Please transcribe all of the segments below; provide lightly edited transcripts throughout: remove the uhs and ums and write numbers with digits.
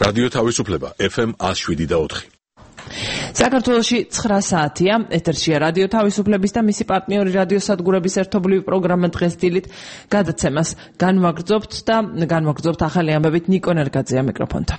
რადიო თავისუფლება FM 107.4. საქართველოში 9 საათია. ეთერშია რადიო თავისუფლების და მისი პარტნიორი რადიო სადგურების ერთობლივი პროგრამა დღეს დილით გადაცემას განვაგრძობთ ახალი ამბებით ნიკო ნერგაძეა მიკროფონთან.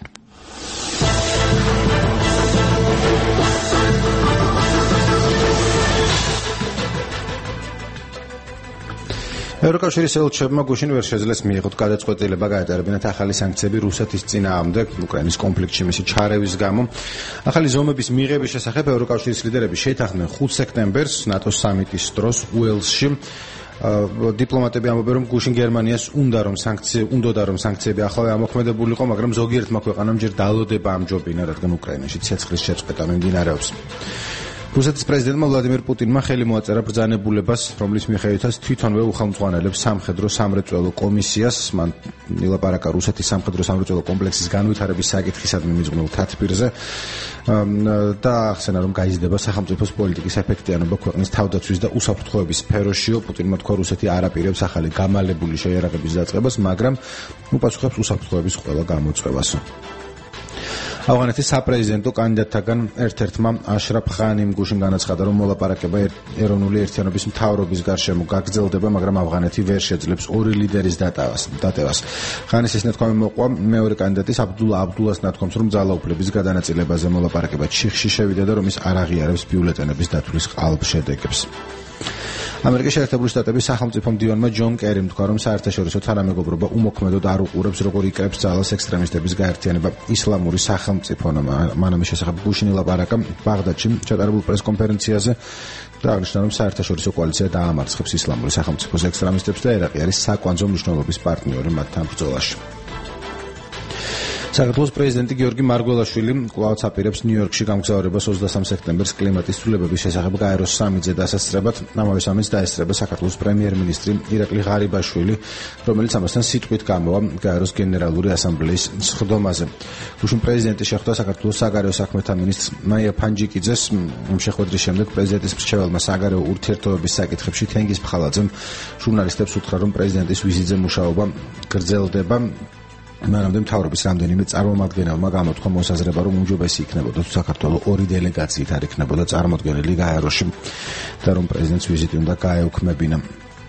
ევროკავშირის ელჩებმა გუშინ ვერ შეძლეს მიიღოთ გადაწყვეტილება გაეტარებინათ ახალი სანქციები რუსეთის წინააღმდეგ უკრაინის კონფლიქტში მისი ჩარევის გამო. ახალი ზომების მიღების შესახებ ევროკავშირის ლიდერები შეითანხმდნენ 5 სექტემბერს ნატოს სამიტის დროს უელსში. დიპლომატები ამბობენ, რომ გუშინ გერმანიას უნდა რომ სანქციები ახლა ამოქმედებულიყო, მაგრამ ზოგიერთმა ქვეყანამ ჯერ დალოდება ამჯობინა, რადგან უკრაინაში ცეცხლის შეწყვეტა მიმდინარეობს. რუსეთის პრეზიდენტმა ვლადიმირ პუტინმა ხელი მოაწერა ბრძანებულებას, რომლის მიხედვითაც თვითონვე უხელმძღვანელებს სამხედრო-სამრეწველო კომისიას. მან ილაპარაკა რუსეთის სამხედრო-სამრეწველო კომპლექსის განვითარების საკითხისადმი მიძღვნილ თათბირზე და ახსენა, რომ გაიზრდება სახელმწიფოს პოლიტიკის ეფექტიანობა ქვეყნის თავდაცვის და უსაფრთხოების სფეროშიო. პუტინმა თქვა, რუსეთი არ აპირებს ახალი გამალებული შეიარაღების დაწყებას, მაგრამ უპასუხებს უსაფრთხოების ყველა გამოწვევასო. ავღანეთის საპრეზიდენტო კანდიდატთაგან ერთ-ერთმა აშრაფ ღანიმ გუშინ განაცხადა, რომ მოლაპარაკება ეროვნული ერთიანობის მთავრობის გარშემო გაგრძელდება, მაგრამ ავღანეთი ვერ შეძლებს ორი ლიდერის დატევას. ღანის ეს ნათქვამი მოყვა მეორე კანდიდატის აბდულა აბდულას ნათქვამს, რომ ძალაუფლების გადანაწილებაზე მოლაპარაკება ჩიხში შევიდა და რომ ის არ აღიარებს ბიულეტენების დათვლის ყალბშედეგებს. ამერიკის შეერთებული შტატების სახელმწიფო მდივანმა ჯონ კერიმ თქვა, რომ საერთაშორისო თანამეგობრობა უმოქმედოდ არ უყურებს, როგორ იკრებს ძალას ექსტრემისტების გაერთიანება ისლამური სახელმწიფონა. მან ამის შესახებ გუშინ ილაპარაკა ბაღდადში ჩატარებულ პრესკონფერენციაზე და აღნიშნა, რომ საერთაშორისო კოალიცია დაამარცხებს ისლამური სახელმწიფოს ექსტრემისტებს და ერაყი არის საკვანძო მნიშვნელობის პარტნიორი მათთან ბრძოლაში. საქართველოს პრეზიდენტი გიორგი მარგველაშვილი კვლავაც აპირებს ნიუ-იორკში გამგზავრებას 23 სექტემბერს კლიმატის ცვლილებების შესახებ გაეროს სამიტზე დასასწრებად. ამავე სამიტს დაესწრება საქართველოს პრემიერ-მინისტრი ირაკლი ღარიბაშვილი, რომელიც ამასთან სიტყვით გამოვა გაეროს გენერალური ასამბლეის სხდომაზე. გუშინ პრეზიდენტი შეხვდა საქართველოს საგარეო საქმეთა მინისტრს მაია ფანჯიკიძეს. შეხვედრის შემდეგ პრეზიდენტის მრჩეველმა საგარეო ურთიერთობების საკითხებში თენგიზ ფხალაძემ ჟურნალისტებს უთხრა, რომ პრეზიდენტის ვიზიტზე მუშაობა გრძელდება. მანამდე მთავრობის რამდენიმე წარმომადგენელმა გამოთქვა მოსაზრება, რომ უმჯობესი იქნებოდა თუ საქართველოს ორი დელეგაციით არ იქნებოდა წარმოდგენილი გაეროში და რომ პრეზიდენტს ვიზიტი უნდა გაეუქმებინა.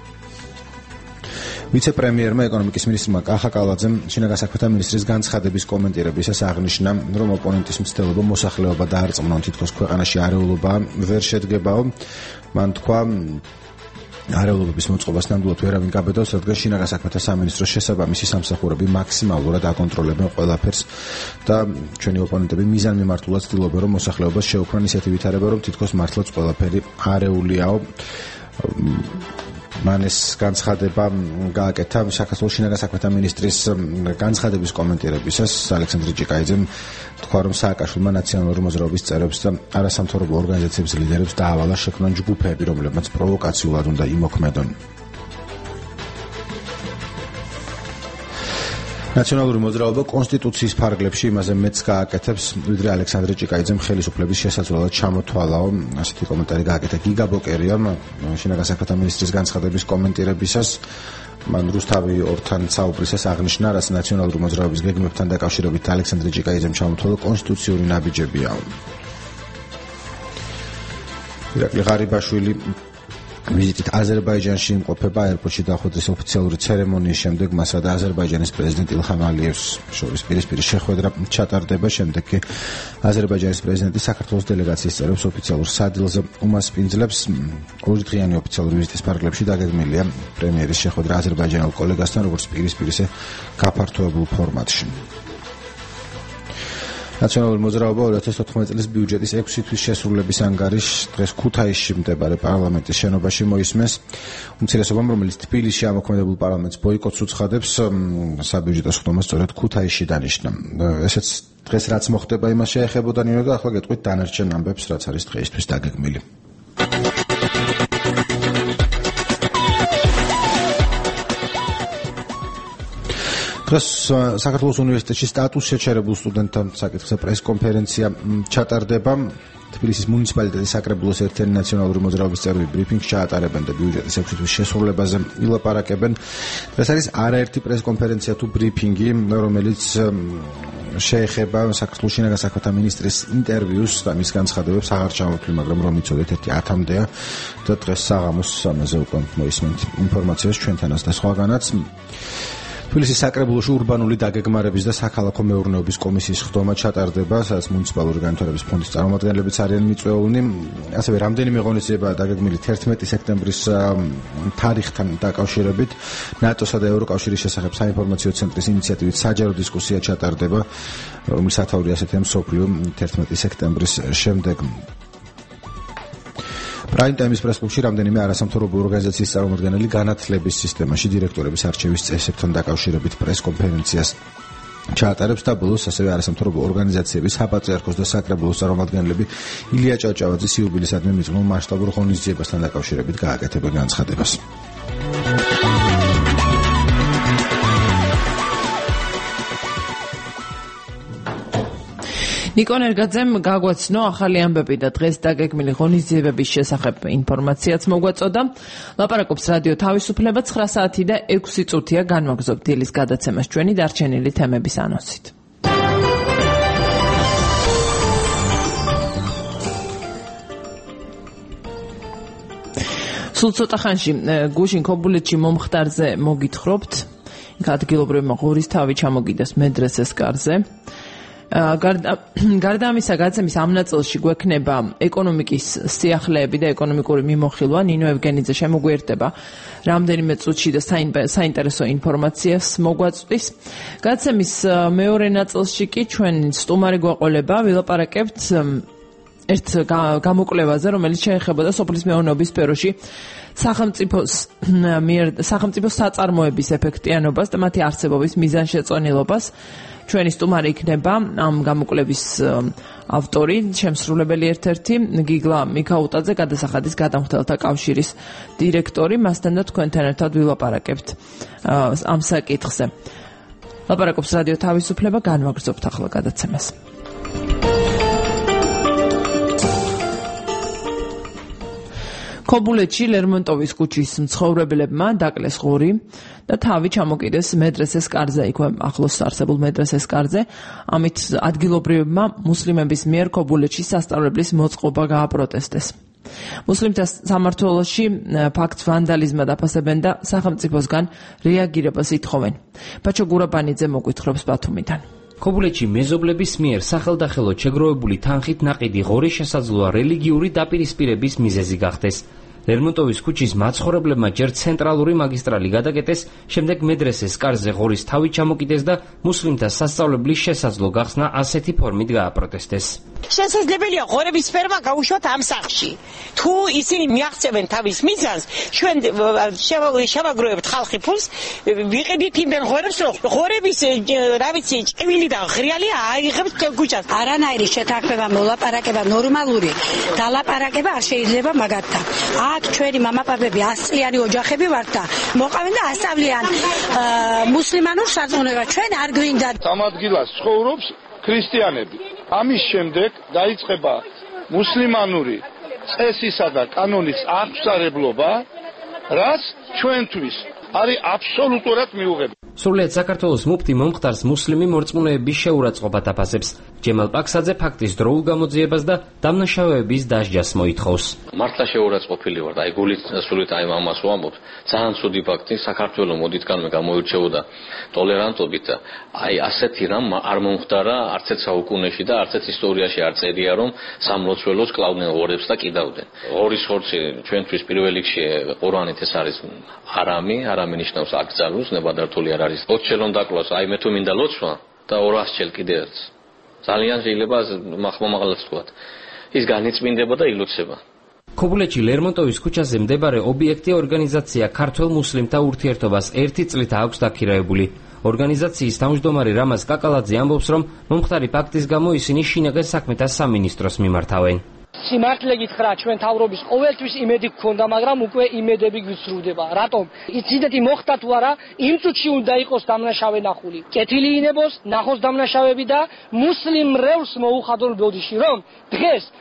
ვიცე-პრემიერმა ეკონომიკის მინისტრმა კახა კალაძემ შინაგან საქმეთა მინისტრის განცხადების კომენტირებისას აღნიშნა, რომ ოპონენტის მცდელობა მოსახლეობა დაარწმუნონ, თითქოს ქვეყანაში არეულობა ვერ შედგებაო. მან თქვა, არეულობების მოწყობას ნამდვილად ვერავინ გაბედავს, რადგან შინაგან საქმეთა სამინისტროს შესაბამისი სამსახურები მაქსიმალურად აკონტროლებენ ყველაფერს და ჩვენი ოპონენტები მიზანმიმართულად ცდილობენ, რომ მოსახლეობას შეუქმნან ისეთი ვითარება, რომ თითქოს მართლაც ყველაფერი არეულიაო. მან ეს განცხადება გააკეთა საქართველოს შინაგან საქმეთა მინისტრის განცხადების კომენტირებისას. ალექსანდრე ჭიკაიძემ თქვა, რომ სააკაშვილმა ნაციონალური მოძრაობის წევრებს და არასამთავრობო ორგანიზაციების ლიდერებს დაავალა შექმნან ჯგუფები, რომლებმაც პროვოკაციულად უნდა იმოქმედონ. ნაციონალური მოძრაობა კონსტიტუციის ფარგლებში იმაზე მეც გააკეთებს, ვიდრე ალექსანდრე ჭიკაიძემ ხელისუფლების შესაძლებლად ჩამოთვალაო. ასეთი კომენტარი გააკეთა გიგა ბოკერიამ შინაგან საქმეთა მინისტრის განცხადების კომენტირებისას. მან რუსთავი ორთან საუბრისას აღნიშნა, რაც ნაციონალური მოძრაობის გეგმებთან დაკავშირებით ალექსანდრე ჭიკაიძემ ჩამოთვალა კონსტიტუციური ნაბიჯებია. ირაკლი ღარიბაშვილი ვიზიტით აზერბაიჯანში იმყოფება. აეროპორტში დახვედრის ოფიციალური ცერემონიის შემდეგ მასა და აზერბაიჯანის პრეზიდენტ ილჰამ ალიევს შორის პირისპირი შეხვედრა ჩატარდება. შემდეგ კი აზერბაიჯანის პრეზიდენტი საქართველოს დელეგაციის წევრებს ოფიციალურ სადილზე უმასპინძლებს. ორდღიანი ოფიციალური ვიზიტის ფარგლებში დაგეგმილია პრემიერის შეხვედრა აზერბაიჯანელ კოლეგასთან, როგორც პირისპირ ისე გაფართოებულ ფორმატში. ნაციონალური მოძრაობა 2014 წლის ბიუჯეტის 6 თვის შესრულების ანგარიშს დღეს ქუთაისში მდებარე პარლამენტის შენობაში მოისმენს. უმცირესობამ, რომელიც თბილისში ამოქმედებულ პარლამენტს ბოიკოტს უცხადებს, საბიუჯეტო სხდომას სწორედ ქუთაისში დანიშნა. ესეც დღეს რაც მოხდება იმას შეეხებოდა ნინო და ახლა გეტყვით დანარჩენ ამბებს, რაც არის დღეისთვის დაგეგმილი. დღეს საქართველოს უნივერსიტეტში სტატუს შეჩერებულ სტუდენტთა საკითხზე პრესკონფერენცია ჩატარდება. თბილისის მუნიციპალიტეტის საკრებულოს ერთიანი ნაციონალური მოძრაობის წევრები ბრიფინგს ჩაატარებენ და ბიუჯეტის 6 თვის შესრულებაზე ილაპარაკებენ. ეს არის არაერთი პრესკონფერენცია თუ ბრიფინგი, რომელიც შეეხება საქართველოს შინაგან საქმეთა მინისტრის ინტერვიუს და მის განცხადებებს აღარ ჩამოვთვლი, მაგრამ რომ იცოდეთ 10-მდეა და დღეს საღამოს ამაზე უკვე მოისმენთ ინფორმაციას ჩვენთანაც და სხვაგანაც. თბილისის საკრებულოში ურბანული დაგეგმარების და საქალაქო მეურნეობის კომისიის ხდომა ჩატარდება, სადაც მუნიციპალური განვითარების ფონდის წარმომადგენლებიც არიან მიწვეულნი. ასევე რამდენიმე ღონისძიება დაგეგმილი 11 სექტემბრის თარიღთან დაკავშირებით. ნატოსა და ევროკავშირის შესახებ საინფორმაციო ცენტრის ინიციატივით საჯარო დისკუსია ჩატარდება, რომლის სათაური ასეთია მსოფლიო 11 სექტემბრის შემდეგ. Prime Time-ის პრესკლუბში რამდენიმე არასამთავრობო ორგანიზაციის წარმომადგენელი განათლების სისტემაში დირექტორების არჩევის წესებთან დაკავშირებით პრესკონფერენციას ჩაატარებს და ბოლოს ასევე არასამთავრობო ორგანიზაციების საპატრიარქოს და საკრებულოს წარმომადგენლები ილია ჭავჭავაძის იუბილეისადმი მიძღვნილ მასშტაბურ ღონისძიებასთან დაკავშირებით გააკეთებენ განცხადებას. ნიკონ ერგაძემ გაგვაცნო ახალი ამბები და დღეს დაგეგმილი ღონისძიებების შესახებ ინფორმაციაც მოგვაწოდა. ლაპარაკობს რადიო თავისუფლება 9 საათი და 6 წუთია განვაგრძობთ დილის გადაცემას ჩვენი დარჩენილი თემების ანონსით. სულ ცოტა ხანში გუშინ ქობულეთში მომხდარზე მოგითხრობთ. იქ ადგილობრივმა ღორის თავი ჩამოგიდეს მედრესეს კარზე. გარდა ამისა გადაცემის ამ ნაწილში გვექნება ეკონომიკის სიახლეები და ეკონომიკური მიმოხილვა. ნინო ევგენიძე შემოგვიერთდება რამდენიმე წუთში და საინტერესო ინფორმაციას მოგვაწვდის. გადაცემის მეორე ნაწილში კი ჩვენ სტუმარი გვაყოლება, ვილაპარაკებთ ერთ გამოკვლევაზე, რომელიც შეეხებოდა სოფლის მეურნეობის სფეროში სახელმწიფო საწარმოების ეფექტიანობას და მათი არსებობის მიზანშეწონილობას. ჩვენი სტუმარი იქნება ამ გამოკვლევის ავტორი, შემსრულებელი ერთ-ერთი გიგლა მიქაუტაძე, გადასახადის გადამხდელთა კავშირის დირექტორი. მასთან და თქვენთან ერთად ვილაპარაკებთ ამ საკითხზე. ლაპარაკობს რადიო თავისუფლება, განვაგრძობთ ახლა გადაცემას. ქობულეთში ლერმონტოვის ქუჩის მცხოვრებლებმა დაკლეს ღორი და თავი ჩამოკიდეს მედრესეს კარზე, იქვე ახლოს არსებულ მედრესეს კარზე. ამით ადგილობრივებმა მუსლიმების მიერ ქობულეთში სასწავლებლის მოწყობა გააპროტესტეს. მუსლიმთა სამმართველოში ფაქტს ვანდალიზმად აფასებენ და სახელმწიფოსგან რეაგირებას ითხოვენ. ბაჩო გურაბანიძე მოგვითხრობს ბათუმიდან. ქობულეთში მეზობლების მიერ სახელდახელოდ შეგროვებული თანხით ნაყიდი ღორი შესაძლოა რელიგიური დაპირისპირების მიზეზი გახდეს. ლერმონტოვის ქუჩის მაცხოვრებლებმა ჯერ ცენტრალური მაგისტრალი გადაკეტეს, შემდეგ მედრესეს კარზე ღორის თავი ჩამოკიდეს და მუსლიმთა სასწავლებლის შესაძლო გახსნა ასეთი ფორმით გააპროტესტეს. შესაძლებელია ღორების სფეროა გაუშვათ ამ სახლში. თუ ისინი მიაღწევენ თავის მიზანს, ჩვენ შევაგროვებთ ხალხი ფულს, ვიყიდით იმენ ღორებს, რომ ღორების რა ვიცი, ჭკვილი და ღრიალი აიღებს ქუჩას. არანაირი შეთანხმება, მოლაპარაკება ნორმალური დალაპარაკება არ შეიძლება მაგათთან. აქ ჩვენი მამაპაპები 100 წლიანი ოჯახები ვართ და მოყავენ და ასწავლიან მუსლიმანურ საზოგადოებას. ჩვენ არ გვინდა. ამ ადგილას ცხოვრობს ქრისტიანები. ამის შემდეგ დაიწყება მუსლიმანური წესისა და კანონის აღსარებლობა, რაც ჩვენთვის არის აბსოლუტურად მიუღებელი. სრულიად საქართველოს მუფტი მომხდარს მუსლიმი მორწმუნეების შეურაცხყოფად აფასებს. ჯემალ პაქსაძე ფაქტის დროულ გამოძიებას და დამნაშავეების დასჯას მოითხოვს. მართლა შეურაცხყოფილი ვარ და აი გულით სრულიად აი ამას ვამბობ. ძალიან ცუდი ფაქტი, საქართველოს მოდითგანვე გამოირჩეოდა ტოლერანტობით და აი ასეთი რამ არ მომხდარა არც ერთ საუკუნეში და არც ერთ ისტორიაში არ წერია, რომ სამლოცველოს კლავდნენ ღორებს და კიდავდნენ. ღორის ხორცი ჩვენთვის პირველ რიგში ყურანით ეს არის არამი ნიშნავს აკრძალვას, ნებადართული არ არის. 20 ჯერ რომ დაკლავს, აი მე თუ მინდა ლოცვა და 200 ჯერ კიდევ ძალიან შეიძლება მაღალმაღალად ვთქვათ. ის განიწმინდება და ილოცება. ქობულეთში ლერმონტოვის ქუჩაზე მდებარე ობიექტი ორგანიზაცია ქართველ მუსლიმთა ურთიერთობას 1 წლით აქვს დაქირავებული. ორგანიზაციის თავმჯდომარე რამაზ კაკალაძე ამბობს, რომ მომხდარი ფაქტის გამო ისინი შინაგან საქმეთა სამინისტროს მიმართავენ. სიმართლე გითხრა, ჩვენ თავრობის ყოველთვის იმედი გქონდა, მაგრამ უკვე იმედები გვიცრუდება. რატომ? იცით მოხდა თუ არა, იმ წუთში უნდა იყოს დამნაშავე ნახული. კეთილი ინებოს, ნახოს დამნაშავეები და მუსლიმ რევლს მოუხადონ ბოდიში, რომ დღეს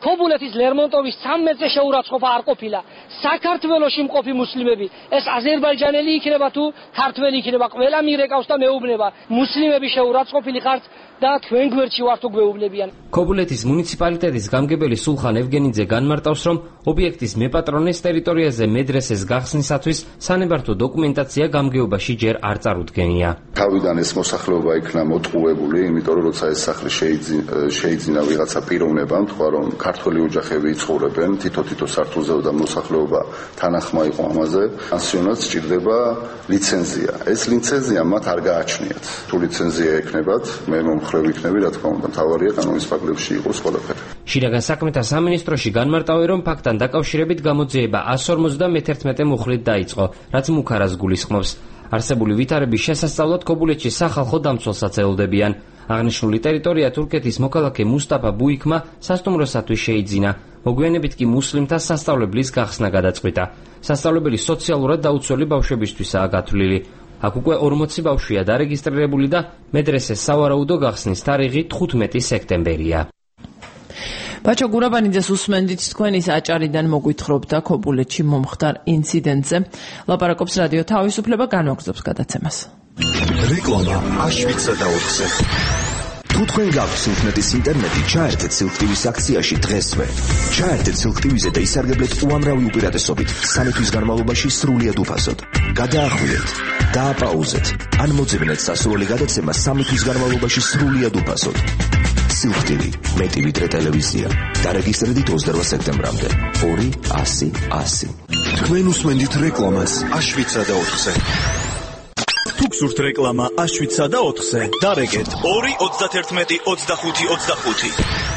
ქობულეთის ლერმონტოვის 13-ზე შეურაცხყოფა არ ყოფილა. საქართველოში მყოფი მუსლიმები, ეს აზერბაიჯანელი იქნება თუ ქართველი იქნება, ყველა მირეკავს და მეუბნება. მუსლიმები შეურაცხყოფილი ხართ და თქვენ გვერდში ვართ თუ გვეუბნებიან. ქობულეთის მუნიციპალიტეტის გამგებელი სულხან ევგენიძე განმარტავს, რომ ობიექტის მეპატრონეს ტერიტორიაზე მედრესეს გახსნისათვის სანებართო დოკუმენტაცია გამგეობაში ჯერ არ წარუდგენია. თავიდან ეს მოსახლეობა იქნა მოტყუებული, იმიტომ რომ როცა ეს სახლი შეიძინა ვიღაცა პიროვნებამ, თქვა რომ ქართველი ოჯახები იცხოვრებენ, თითო სართულზე და მოსახლეობა თანახმა იყო ამაზე, პანსიონატს სჭირდება ლიცენზია. ეს ლიცენზია მათ არ გააჩნიათ. თუ ლიცენზია ექნებათ, მე მომხრევ იქნები, რა თქმა უნდა, თავარია კანონის ფარგლებში იყოს ყველაფერი. შინაგან საქმეთა სამინისტროში განმარტავენ, რომ ფაქტთან დაკავშირებით გამოძიება 151 მუხლით დაიწყო, რაც მუქარას გულისხმობს. არსებული ვითარების შესასწავლად ქობულეთში სახალხო დამცველსაც ელოდებიან. აღნიშნული ტერიტორია თურქეთის მოქალაქე მუსტაფა ბუიქმა სასტუმროსათვის შეიძინა. მოგვიანებით კი მუსლიმთა სასწავლებლის გახსნა გადაწყვიტა. სასწავლებელი სოციალურად დაუცველი ბავშვებისთვისაა გათვლილი. აქ უკვე 40 ბავშვია დარეგისტრირებული და მედრესეს სავარაუდო გახსნის თარიღი 15 სექტემბერია. ბაჩო გურაბანიძეს უსმენდით, თქვენ ის აჭარიდან მოგვითხრობდა ქობულეთში მომხდარ ინციდენტზე. ლაპარაკობს რადიო თავისუფლება, განვაგრძობს გადაცემას. რეკლამა აშვიცა და 4-ზე. თუ თქვენ გაქვთ სულხნეთის ინტერნეტი, ჩაერთეთ სილხტივის აქციაში დღესვე. ჩაერთეთ სილხტივიზე და ისარგებლეთ უამრავი უპირატესობით 3 თვის განმავლობაში სრულიად უფასოდ. გადაახურეთ, დააპაუზეთ, ან მოძებნეთ სასურველი გადაცემა 3 თვის განმავლობაში სრულიად უფასოდ. სილხტივი, მეტი ვიდრე ტელევიზია. დარეგისტრირდით 28 სექტემბრამდე. 2-100-100. თქვენ უსმენთ რეკლამას აშვიცა და 4-ზე. თუ გსურთ რეკლამა აშვიცა და 4-ზე, დარეგეთ 2-31-25-25.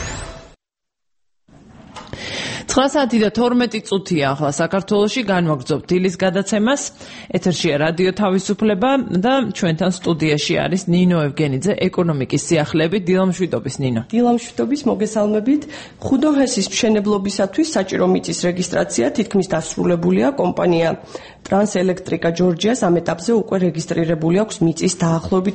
9 საათი და 12 წუთია ახლა საქართველოში, განვაგრძობთ დილის გადაცემას. ეთერშია რადიო თავისუფლება და ჩვენთან სტუდიაში არის ნინო ევგენიძე, ეკონომიკის სიახლეებით. დილამშვიდობის ნინო. დილამშვიდობის, მოგესალმებით. ხუდოჰესის მშენებლობისათვის საჭირო მიწის რეგისტრაცია თითქმის დასრულებულია. კომპანია ტრანსელექტრიკა ჯორჯიას ამ ეტაპზე უკვე რეგისტრირებული აქვს მიწის დაახლოებით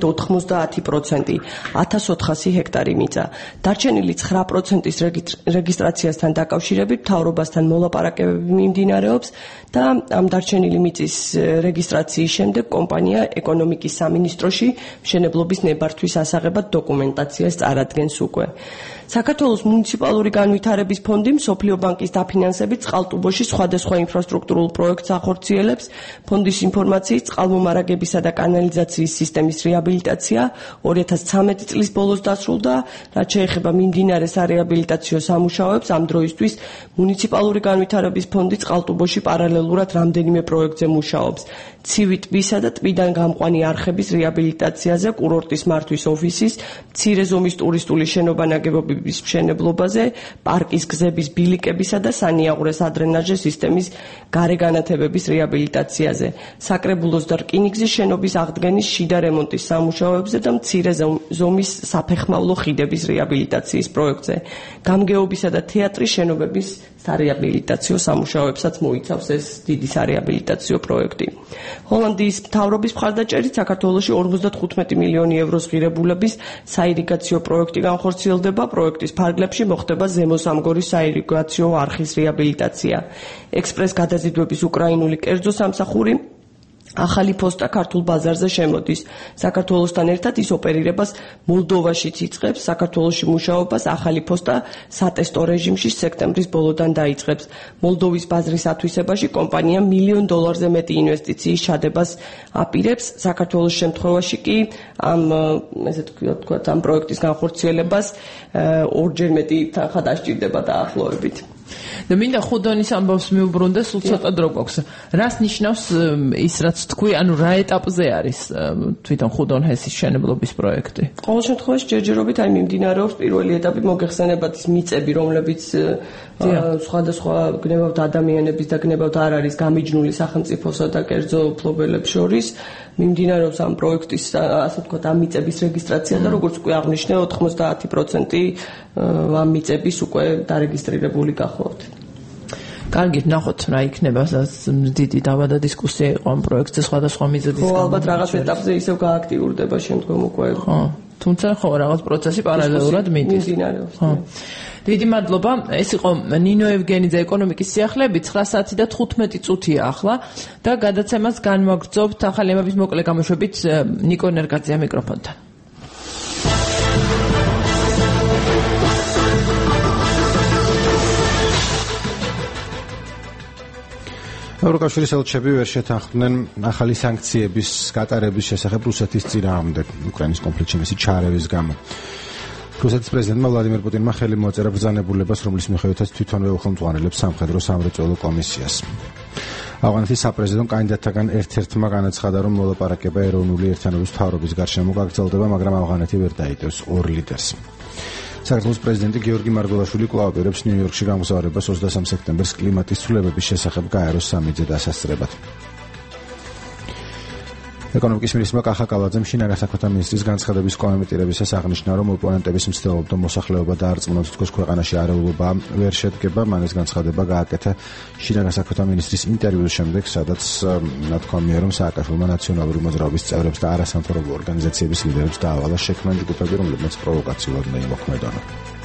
90%, 1400 ჰექტარი მიწა. დარჩენილი 9%-ის რეგისტრაციასთან დაკავშირებით მთავრობასთან მოლაპარაკებები მიმდინარეობს და ამ დარჩენილი მიწის რეგისტრაციის შემდეგ კომპანია ეკონომიკის სამინისტროში მშენებლობის ნებართვის ასაღებად დოკუმენტაციას წარადგენს უკვე. საქართველოს მუნიციპალური განვითარების ფონდი მსოფლიო ბანკის დაფინანსებით წყალტუბოში სხვადასხვა ინფრასტრუქტურულ პროექტს ახორციელებს. ფონდის ინფორმაციით, წყალმომარაგებისა და კანალიზაციის სისტემის რეაბილიტაცია 2013 წლის ბოლოს დასრულდა, რაც შეეხება მიმდინარე სარეაბილიტაციო სამუშაოებს. ამ დროისთვის მუნიციპალური განვითარების ფონდი წყალტუბოში პარალელურად რამდენიმე პროექტზე მუშაობს. ცივი ტბისა და ტბიდან გამყვანი არხების რეაბილიტაციაზე, კურორტის მართვის ოფისის, მცირე ზომის ტურისტული შენობა ნაგებობების მშენებლობაზე, პარკის გზების ბილიკებისა და სანიაღვრეს ადრენაჟე სისტემის გარეგანათებების რეაბილიტაციაზე, საკრებულოს და რკინიგზის შენობის აღდგენის შიდა რემონტის სამუშაოებზე და მცირე ზომის საფეხმავლო ხიდების რეაბილიტაციის პროექტზე. გამგეობისა და თეატრის შენობების სარეაბილიტაციო სამუშაოებსაც მოიცავს ეს დიდი სარეაბილიტაციო პროექტი. ჰოლანდიის მთავრობის მხარდაჭერით საქართველოში 55 მილიონი ევროს ღირებულების საირიგაციო პროექტი განხორციელდება. პროექტის ფარგლებში მოხდება ზემო-სამგორის საირიგაციო არხის რეაბილიტაცია. ექსპრეს გადაზიდვების უკრაინული კერძო სამსახური ახალი ფოსტა ქართულ ბაზარზე შემოდის. საქართველოსთან ერთად ის ოპერირებას მოლდოვაშიც იწყებს. საქართველოში მუშაობას ახალი ფოსტა სატესტო რეჟიმში სექტემბრის ბოლოდან დაიწყებს. მოლდოვის ბაზრის ათვისებაში კომპანია $1 მილიონ-ზე მეტი ინვესტიციის ჩადებას აპირებს. საქართველოს შემთხვევაში კი ამ პროექტის განხორციელებას ორჯერ მეტი თანხა დასჭირდება დაახლოებით. და მინდა ხუდონის ამბავს მიუბრუნდე, სულ ცოტა დრო გვაქვს. რას ნიშნავს ის, რაც თქვი, ანუ რა ეტაპზე არის თვითონ ხუდონჰესის მშენებლობის პროექტი? ყოველ შემთხვევაში ჯერჯერობით მიმდინარეობს პირველი ეტაპი, მოგეხსენებათ ის მიწები, რომლებიც სხვადასხვა გნებავთ ადამიანების და გნებავთ არ არის გამიჯნული სახელმწიფოსა და კერძო მფლობელებს შორის. მიმდინარეობს ამ პროექტის, ასე ვთქვათ, ამ მიწების რეგისტრაცია და როგორც უკვე აღნიშნე, 90% ამ მიწების უკვე დარეგისტრირებული გახლავთ. კარგი, ნახოთ რა იქნება, დიდი დავა და დისკუსია იყო ამ პროექტზე სხვადასხვა მიზეზის გამო. ალბათ რაღაც ეტაპზე ისევ გააქტიურდება შემდგომ უკვე. თუმცა ხო რაღაც პროცესი პარალელურად მიდის. დიდი მადლობა. ეს იყო ნინო ევგენიძე ეკონომიკის სიახლეები 9 საათი და 15 წუთია ახლა და გადაცემას განვაგრძობთ ახალი ამების მოკლე გამოშვებით ნიკო ნერგაძეა მიკროფონთან. ევროკავშირის ელჩები ვერ შეთანხმდნენ ახალი სანქციების გატარების შესახებ რუსეთის წინააღმდეგ უკრაინის კონფლიქტში მისი ჩარევის გამო. რუსეთის პრეზიდენტმა ვლადიმერ პუტინმა ხელი მოაწერა ბრძანებულებას, რომლის მიხედვითაც თვითონვე უხელმძღვანელებს სამხედრო სამრეწველო კომისიას. ავღანეთის საპრეზიდენტო კანდიდატთაგან ერთ-ერთმა განაცხადა, რომ მოლაპარაკება ეროვნული ერთიანობის მთავრობის გარშემო გაგრძელდება, მაგრამ ავღანეთი ვერ დაიტევს ორ ლიდერს. საქართველოს პრეზიდენტი გიორგი მარგველაშვილი კვლავ აპირებს ნიუ-იორკში გამგზავრებას 23 სექტემბერს კლიმატის ცვლილებების შესახებ გაეროს სამიტზე დასასწრებად. ეკონომიკის მინისტრმა კახა კალაძემ შინაგან საქმეთა მინისტრის განცხადების კომენტირებისას აღნიშნა, რომ ოპონენტების მცდელობა მოსახლეობა დაარწმუნოს, თქოს ქვეყანაში არეულობა ვერ შედგება. მან ეს განცხადება გააკეთა შინაგან საქმეთა მინისტრის ინტერვიუს შემდეგ, სადაც ნათქვამია, რომ სააკაშვილმა ნაციონალური მოძრაობის წევრებს და არასამთავრობო ორგანიზაციების ლიდერებს დაავალა შექმნან ჯგუფები, რომლებიც პროვოკაციულად მიიმოქმედონ.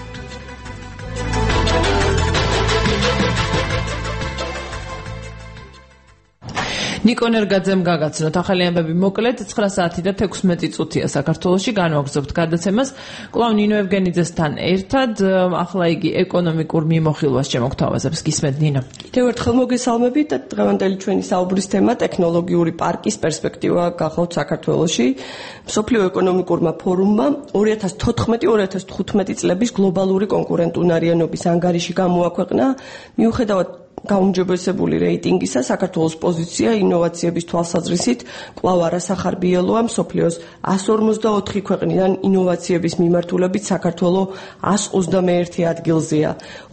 ნიკო ნერგაძემ გაგაცნოთ ახალი ამბები მოკლედ 9 საათი და 16 წუთია საქართველოში განვაგრძობთ გადაცემას კვლავ ნინო ევგენიძესთან ერთად ახლა იგი ეკონომიკურ მიმოხილვას შემოგთავაზებს გისმენთ ნინო კიდევ ერთხელ მოგესალმებით და დღევანდელი ჩვენი საუბრის თემა ტექნოლოგიური პარკის პერსპექტივა გახავთ საქართველოში მსოფლიო ეკონომიკურმა ფორუმმა 2014-2015 წლების გლობალური კონკურენტუნარიანობის ანგარიში გამოაქვეყნა მიუხედავად გაუმჯობესებული რეიტინგისა საქართველოს პოზიცია ინოვაციების თვალსაზრისით კვლავ არასახარბიელოა მსოფლიოს 154 ქვეყნიდან ინოვაციების მიმართულებით საქართველო 121 ადგილზეა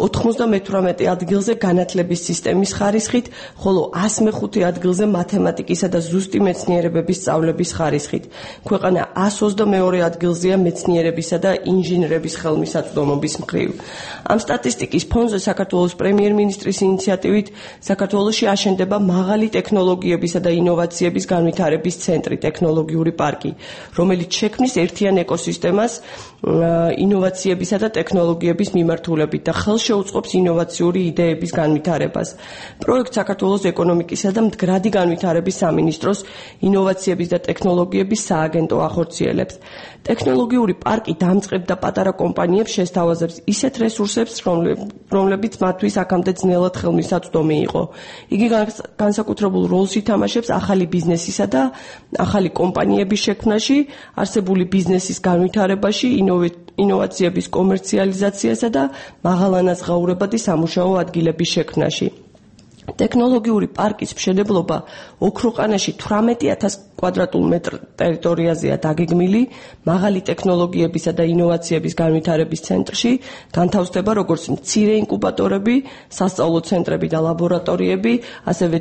98 ადგილზე განათლების სისტემის ხარისხით ხოლო 105 ადგილზე მათემატიკისა და ზუსტი მეცნიერებების სწავლების ხარისხით ქვეყანა 122 ადგილზეა მეცნიერებისა და ინჟინრების ხელმისაწვდომობის მხრივ ამ სტატისტიკის ფონზე საქართველოს პრემიერ-მინისტრის ინიციატივით საქართველოში აშენდება მაღალი ტექნოლოგიებისა და ინოვაციების განვითარების ცენტრი ტექნოლოგიური პარკი, რომელიც შექმნის ერთიან ეკოსისტემას ინოვაციებისა და ტექნოლოგიების მიმართულებით და ხელშეუწყობს ინოვაციური იდეების განვითარებას. პროექტ საქართველოს ეკონომიკისა და მდგრადი განვითარების სამინისტროს ინოვაციების და ტექნოლოგიების სააგენტო ახორციელებს. ტექნოლოგიური პარკი დამწყებ და პატარა კომპანიებს შესთავაზებს ისეთ რესურსებს, რომლებიც მათთვის აქამდე ძნელად ხელმისაწვდომი იყო. იგი განსაკუთრებულ როლს ითამაშებს ახალი ბიზნესისა და ახალი კომპანიების შექმნაში, არსებული ბიზნესის განვითარებაში, ინოვაციების კომერციალიზაციასა და მაღალანაზღაურებადი სამუშაო ადგილების შექმნაში. ტექნოლოგიური პარკის მშენებლობა ოქროყანაში 18000 კვადრატულ მეტრ ტერიტორიაზეა დაგეგმილი, მაღალი ტექნოლოგიებისა და ინოვაციების განვითარების ცენტრში განთავსდება როგორც მცირე ინკუბატორები, სასწავლო ცენტრები და ლაბორატორიები, ასევე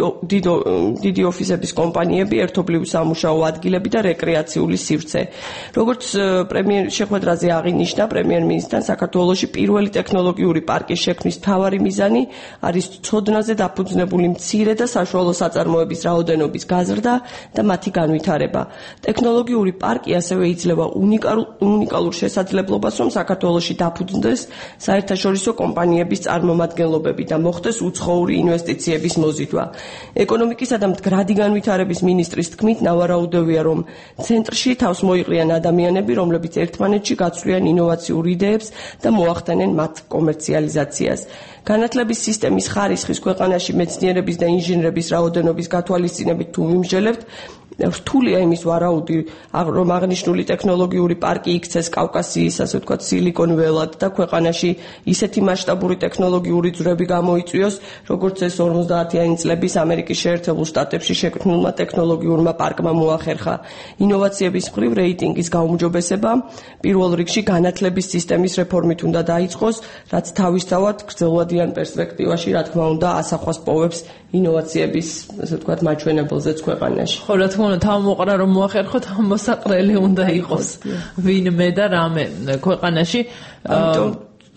დიდი ოფისების კომპანიები, ერთობლივი სამუშაო ადგილები და რეკრეაციული სივრცე. როგორც შეხვედრაზე აღინიშნა პრემიერ-მინისტრთან, საქართველოში პირველი ტექნოლოგიური პარკის შექმნის მთავარი მიზანი არის ცოდნაზე დაფუძნებული მცირე და საშუალო საწარმოების რაოდენობის გაზრდა და მათი განვითარება. ტექნოლოგიური პარკი ასევე იძლევა უნიკალურ შესაძლებლობას, რომ საქართველოში დაფუძნდეს საერთაშორისო კომპანიების წარმომადგენლობები და მოხდეს უცხოური ინვესტიციების მოზიდვა. ეკონომიკისა და მდგრადი განვითარების მინისტრის თქმით, ნავარაუდევია, რომ ცენტრში თავს მოიყრიან ადამიანები, რომლებიც ერთმანეთში გაცვლიან ინოვაციურ იდეებს და მოახდენენ მათ კომერციალიზაციას. განათლების სისტემის ხარისხის ქვეყანაში მეცნიერების და ინჟინრების რაოდენობის გათვალისწინებით თუ ვიმსჯელებთ, რთულია იმის ვარაუდი, რომ აღნიშნული ტექნოლოგიური პარკი იქცეს კავკასიის, ასე ვთქვათ, სილიკონ ველად და ქვეყანაში ისეთი მასშტაბური ტექნოლოგიური ძვრები გამოიწვიოს, როგორც ეს 50-იანი წლების ამერიკის შეერთებულ შტატებში შექმნილმა ტექნოლოგიურმა პარკმა მოახერხა. ინოვაციების მხრივ რეიტინგის გაუმჯობესება პირველ რიგში განათლების სისტემის რეფორმით უნდა დაიწყოს, რაც თავისთავად გრძელვადიან პერსპექტივაში, რა თქმა უნდა, ასახვას პოვებს ინოვაციების, ასე ვთქვათ, მაჩვენებელზეც ქვეყანაში. ხო, რა თქმა უნდა, თავმოყრა რომ მოახერხოთ, მოსაყრელი უნდა იყოს ვინმე და რამე ქვეყანაში. ამიტომ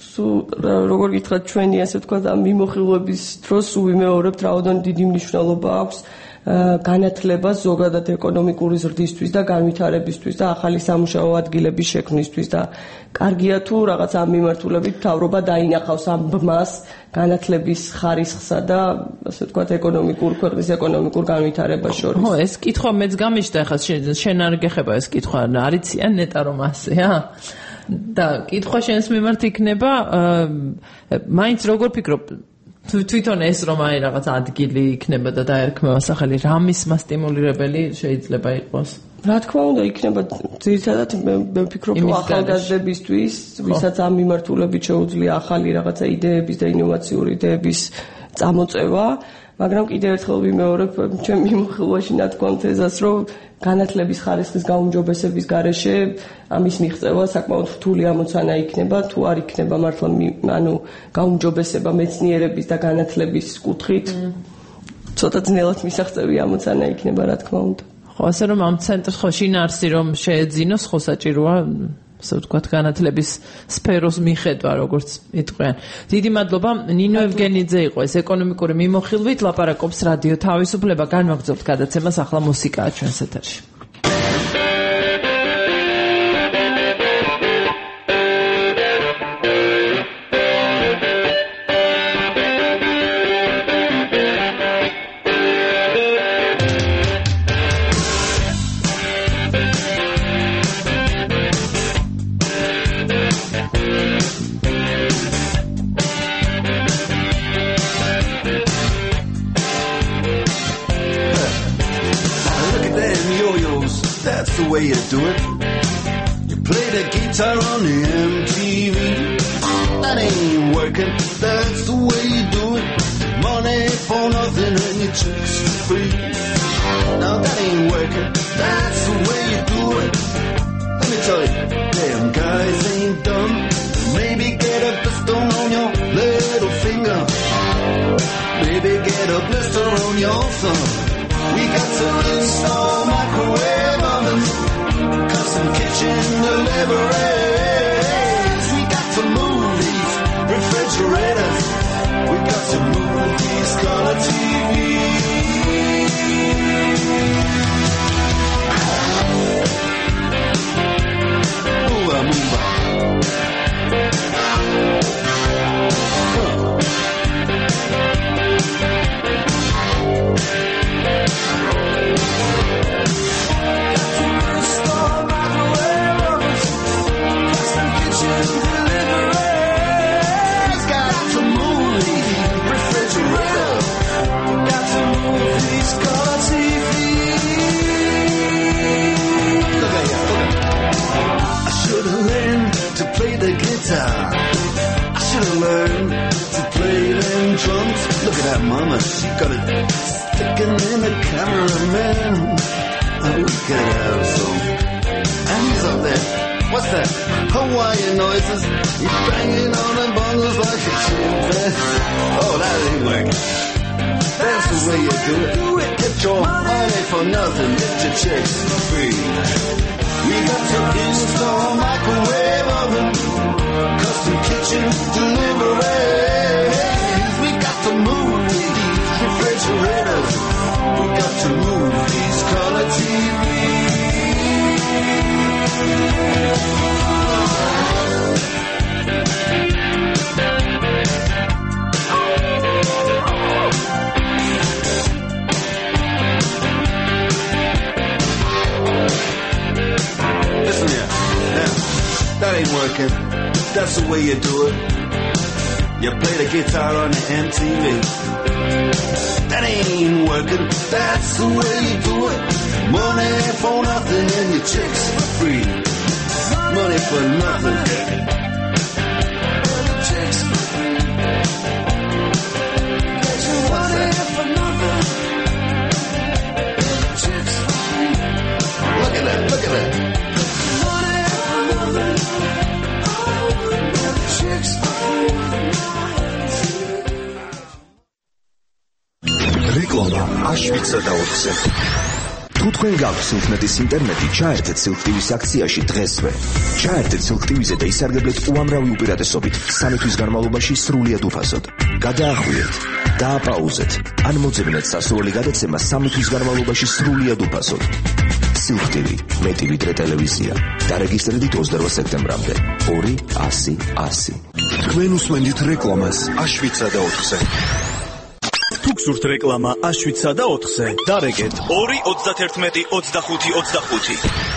როგორ გითხრათ, ჩვენი, ასე ვთქვათ, ამ მიმოხილვების დროს ვიმეორებთ, რაოდენ დიდი მნიშვნელობა აქვს განათლებას ზოგადად ეკონომიკური ზრდისთვის და განვითარებისთვის და ახალი სამუშაო ადგილების შექმნისთვის და კარგია თუ რაღაც ამ მიმართულებით მთავრობა დაინახავს ამ ბმას განათლების ხარისხსა და ასე ვთქვათ ქვეყნის ეკონომიკურ განვითარებას შორის. ხო, ეს კითხვა მეც გამიჩნდა, ახლა შენ არ გეხება ეს კითხვა, არიციან ნეტა რომ ასეა? და კითხვა შენს მიმართ იქნება, მაინც როგორ ფიქრობ, თვითონ ეს რომ აი რაღაც ადგილი იქნება და დაერქმევა სახელი, რა მისმა სტიმულირებელი შეიძლება იყოს? რა თქმა უნდა, იქნება ძირითადად მე ვფიქრობ ახალგაზრდებისთვის, ვისაც ამ მიმართულებით შეუძლია ახალი რაღაცა იდეების და ინოვაციური იდეების წამოწევა, მაგრამ კიდევ ერთხელ ვიმეორებ ჩემ მიმოხილვაში ნათქვამს ეზას, რომ განათლების ხარისხის გაუმჯობესების გარეშე ამის მიღწევა საკმაოდ რთული ამოცანა იქნება, თუ არ იქნება მართლა გაუმჯობესება მეცნიერების და განათლების კუთხით, ცოტა ძნელად მისაღწევი ამოცანა იქნება, რა თქმა უნდა. ხო, ასე რომ ამ ცენტრს ხო შინაარსი რომ შეეძინოს, ხო საჭიროა ასე ვთქვათ განათლების სფეროს მიხედვა, როგორც იტყვიან. დიდი მადლობა, ნინო ევგენიძე იყო ეს ეკონომიკური მიმოხილვით, ლაპარაკობს რადიო თავისუფლება. განვაგრძობთ გადაცემას, ახლა მუსიკაა ჩვენს ეთერში. You do it. You play the guitar on the MTV. That ain't working. That's the way you do it. Money for nothing and your chicks for free. Now that ain't working. That's the way you do it. Let me tell you, damn guys ain't dumb. Maybe get a blister on your little finger. Maybe get a blister on your thumb. We got to install microwave ovens. Custom kitchen deliveries. We got to move these refrigerators. We got to move these color TVs. Move on, move on. I should have learned to play them drums. Look at that mama, she got it sticking in the cameraman. Oh, we could have some. And he's up there. What's that? Hawaiian noises. He's banging on the bongos like a chimpanzee. Oh, that ain't working. That's the way you do it. Get your money for nothing. Get your chicks for free. We got to install microwave oven. Custom kitchen deliveries. We got to move these refrigerators. We got to move these color Listen here, now, that ain't working. That's the way you do it. You play the guitar on the MTV. That ain't working. That's the way you do it. Money for nothing and your chicks for free. Money for nothing. Chicks for free. Money for nothing. Chicks for free. Look at that, look at that. Money for nothing. რეკლამა აშვიცა და 4-ზე. თუ თქვენ გაქვთ სულთნეთის ინტერნეტი, ჩაერთეთ სილკტივის აქციაში დღესვე. ჩაერთეთ სილკტივიზე და ისარგებლეთ უამრავი უპირატესობით 3 თვის განმავლობაში სრულიად უფასოდ. გადაახვიეთ დააპაუზეთ. ან მოძებნეთ სასურველი გადაცემა 3 თვის განმავლობაში სრულიად უფასოდ. Silk TV, მეტი ვიდრე ტელევიზია. დარეგისტრირდით 28 სექტემბრამდე. 2-100-100. თქვენ უსმენთ რეკლამას Aschwitz-ა და 4-ზე. თუ გსურთ რეკლამა Aschwitz-ა და 4-ზე, დარეგეთ 2-91-25-25.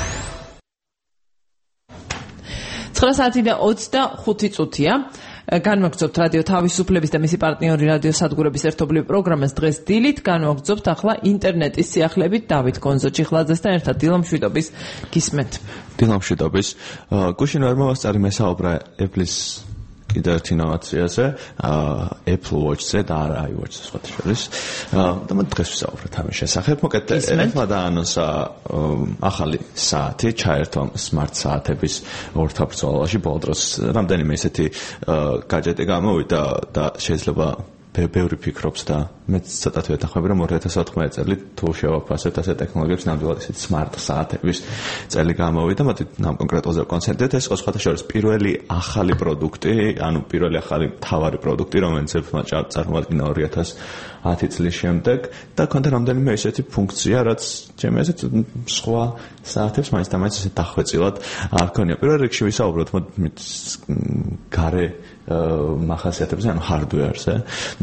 9 საათი და 25 წუთია. განვაგრძობთ რადიო თავისუფლების და მისი პარტნიორი რადიო სადგურების ერთობლივ პროგრამას დღეს დილით. განვაგრძობთ ახლა ინტერნეტის სიახლეებით დავით გონზო-ჩიხლაძესთან ერთად დილამშვიდობის გისმენთ. დილამშვიდობის. გუშინ ვერ მოვასწარი მესაუბრა Apple-ის კიდევ ერთ ინოვაციაზე, Apple Watch-ზე და არა iWatch-ზე სხვა შორის. და მე დღეს ვსაუბრობ ამის შესახებ. მოკეთ Apple-მა დაანონსა ახალი საათი, ჩაერთო smart საათების ორთაბრძოლაში. ბოლო დროს რამდენიმე ესეთი gadget-ი გამოვიდა და შეიძლება ბევრი ფიქრობს და მეც ცოტა ვეთანხმები რომ 2014 წელი თუ შევაფასებთ ასე ტექნოლოგიებს ნამდვილად ესეთ smart საათების წელი გამოვიდა. მოდით ამ კონკრეტულზე კონცენტრირდეთ. ეს სხვა შორის პირველი ახალი პროდუქტი, ანუ პირველი ახალი მთავარი პროდუქტი, რომელიც Apple-მა წარმოადგინა 2010 წლის შემდეგ და ქონდა რამდენიმე ესეთი ფუნქცია, რაც ჩემი აზრით სხვა საათებს მაინც და მაინც ესე დახვეწილად არ ქონია. პირველ რიგში ვისაუბროთ გარე მახასიათებზე, ანუ hardware-ზე.